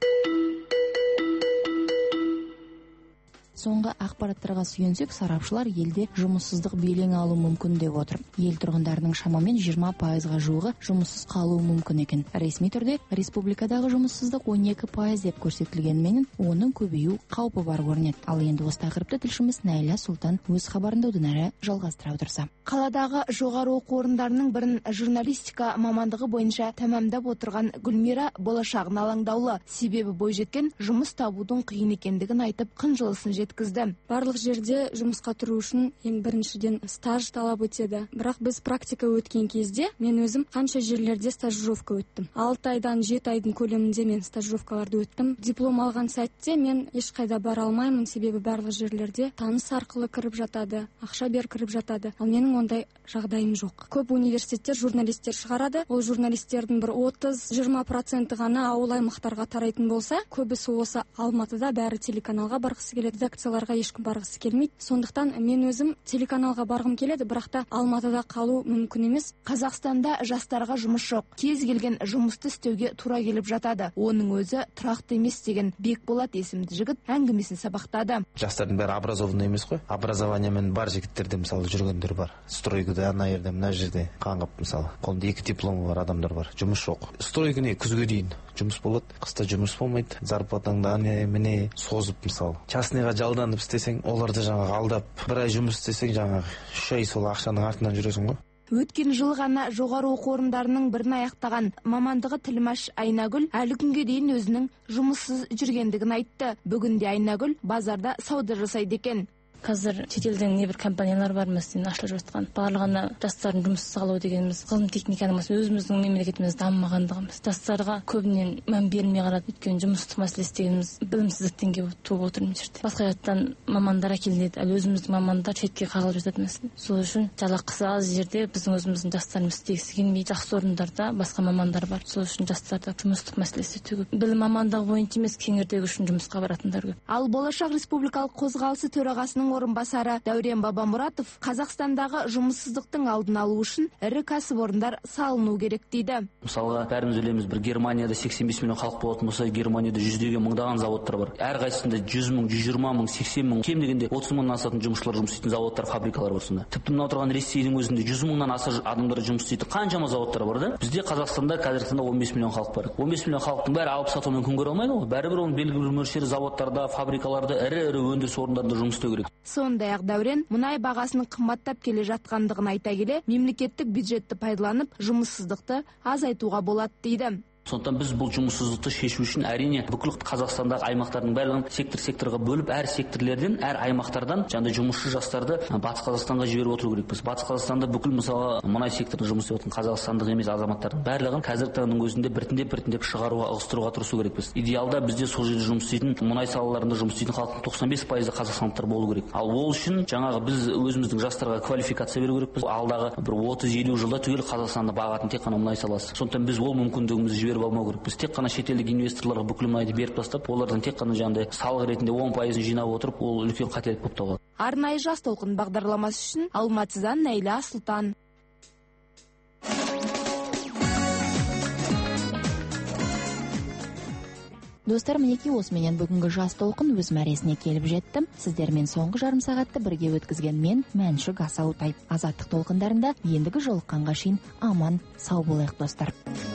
Соңғы ақпараттарға сүйенсек, сарапшылар елде жұмыссыздық белең алу мүмкін деп отыр. Ел тұрғындарының шамамен жиырма пайызға жуығы жұмыссыз қалуы мүмкін екен. Ресми түрде республикадағы жұмыссыздық он екі пайыз деп көрсетілгенмен, оның көбею қаупі бар көрінеді. Ал енді осы тақырыпты тілшіміз Нәйла Сұлтан өз хабарында одан әрі жалғастыра отырса. Қаладағы жоғары оқу орындарының бірін журналистика мамандығы бойынша тәмамдап отырған Гүлмира болашағын алаңдаулы. Себебі бойжеткен жұмыс табудың қиын екендігін айтып, қынжылысын жеткізді. Барлық жерде жұмысқа тұру үшін ең біріншіден стаж талап етеді. Бірақ біз практика өткен кезде мен өзім қанша жерлерде стажировка өттім. алты айдан жеті айдың көлемінде мен стажировкаларды өттім. Диплом алған сәтте мен ешқайда бара алмаймын, себебі барлық жерлерде таныс арқылы кіріп жатады, ақша бер кіріп жатады. Ал менің ондай жағдайым жоқ. Көп университеттер журналистер шығарады. Ол журналистердің бір отыз жиырма проценті ғана ауыл аймақтарға тарайтын болса, көбісі осы Алматыда, бәрі телеканалға барғысы келеді, редакцияларға ешкім барғысы келмейді. Сондықтан мен өзім телеканалға барғым келеді, бірақ та Алматыда қалу мүмкін емес. Қазақстанда жастарға жұмыс жоқ. Кез келген жұмысты істеуге тура келіп жатады. Оның өзі тұрақты емес деген Бекболат есімді жігіт әңгімесін сабақтады. Жастардың бәрі образованный емес қой. Образованиямен бар жігіттерде мысалы жүргендер бар. Стройкада ана жерде, мына жерде қаңғып мысалы. Қолында екі дипломы бар адамдар бар. Жұмыс жоқ. Стройкіне күзге дейін жұмыс болады, қыста жұмыс болмайды. Зарплатаңды ане міне созып мысалы. Частныйға жалданып істесең, оларды жаңағы алдап, бір ай жұмыс істесең, жаңағы үш ай сол ақшаның артынан жүресің ғой. Өткен жыл ғана жоғары оқу орындарының бірін аяқтаған мамандығы Тілмаш Айнагүл әлі күнге дейін өзінің жұмыссыз жүргендігін айтты. Бүгінде Айнагүл базарда сауда жасайды екен. Қазір шетелден небір компаниялар бар мәселен ашылып жатқан. Барлығына жастардың жұмыссыз қалу дегеніміз ғылым техниканың өзіміздің мемлекетіміз дамымағандығымыз. Жастарға көбінен мән берілмей қарады. Өйткені жұмыстық мәселесі дегеніміз білімсіздіктен келіп туып отыр мына жерде. Басқа жақтан мамандар әкелінеді, ал өзіміздің мамандар шетке қағылып жатады мәселен. Сол үшін жалақысы аз жерде біздің өзіміздің жастарымыз істегісі келмейді. Жақсы орындарда басқа мамандар бар. Сол үшін жастарда жұмыстық мәселесі өте көп. Білім мамандығы бойынша емес, кеңірдегі үшін жұмысқа баратындар көп. Ал Болашақ Республикалық қозғалысы төрағасының төрағасының орынбасары Дәурен Бабамұратов Қазақстандағы жұмыссыздықтың алдын алу үшін ірі кәсіпорындар салыну керек дейді. Мысалға, бәріміз білеміз, бір Германияда сексен бес миллион халық болатын болса, Германияда жүздеген мыңдаған заводтар бар. Әрқайсысында жүз мың, жүз жиырма мың, сексен мың, кем дегенде отыз мыңнан асатын жұмысшылар жұмыс істейтін заводтар, фабрикалар бар сонда. Тіпті мына отырған Ресейдің өзінде жүз мыңнан аса адамдар жұмыс істейтін қаншама заводтар бар да. Бізде Қазақстанда қазіргі таңда он бес миллион халық бар. он бес миллион халықтың бәрі алып сатумен күн көре алмайды ғой. Бәрібір оның белгілі бір мөлшері заводтарда, фабрикаларда, ірі-ірі өндіріс орындарында жұмыс істеу керек. Сондай-ақ Дәурен мұнай бағасының қымбаттап келе жатқандығын айта келе, мемлекеттік бюджетті пайдаланып, жұмыссыздықты азайтуға болады дейді. Сондықтан біз бұл жұмыссыздықты шешу үшін әрине бүкіл Қазақстандағы аймақтардың барлығын сектор-секторға бөліп, әр секторлерден, әр аймақтардан жаңағыдай жұмысшы жастарды Батыс Қазақстанға жіберіп отыру керекпіз. Батыс Қазақстанда бүкіл мысалы мұнай секторында жұмыс істеп жатқан қазақстандық емес азаматтардың барлығын қазіргі таңның өзінде біртіндеп-біртіндеп шығаруға, ығыстыруға тырысу керекпіз. Идеалда бізде сол жерде жұмыс істейтін, мұнай салаларында жұмыс істейтін халықтың тоқсан бес пайызы қазақстандықтар болу керек. Ал ол үшін жаңағы біз өзіміздің жастарға квалификация беру керекпіз. Алдағы бір отыз елу жылда түгел Қазақстанды бағатын тек қана мұнай саласы. Сондықтан біз ол мүмкіндігімізді жіберіп алмау керек. Біз тек қана шетелдік инвесторларға бүкіл мұнайды беріп тастап, олардан тек қана жаңағыдай салық ретінде он пайызын жинап отырып, ол үлкен қателік болып табылады. Арнайы жас толқын бағдарламасы үшін Алматыдан Нәйлә Сұлтан. Достар, мінекей осыменен бүгінгі жас толқын өз мәресіне келіп жетті. Сіздермен соңғы жарым сағатты бірге өткізген мен Мәншүк Асаутай. Азаттық толқындарында ендігі жолыққанға шейін аман, сау болайық достар.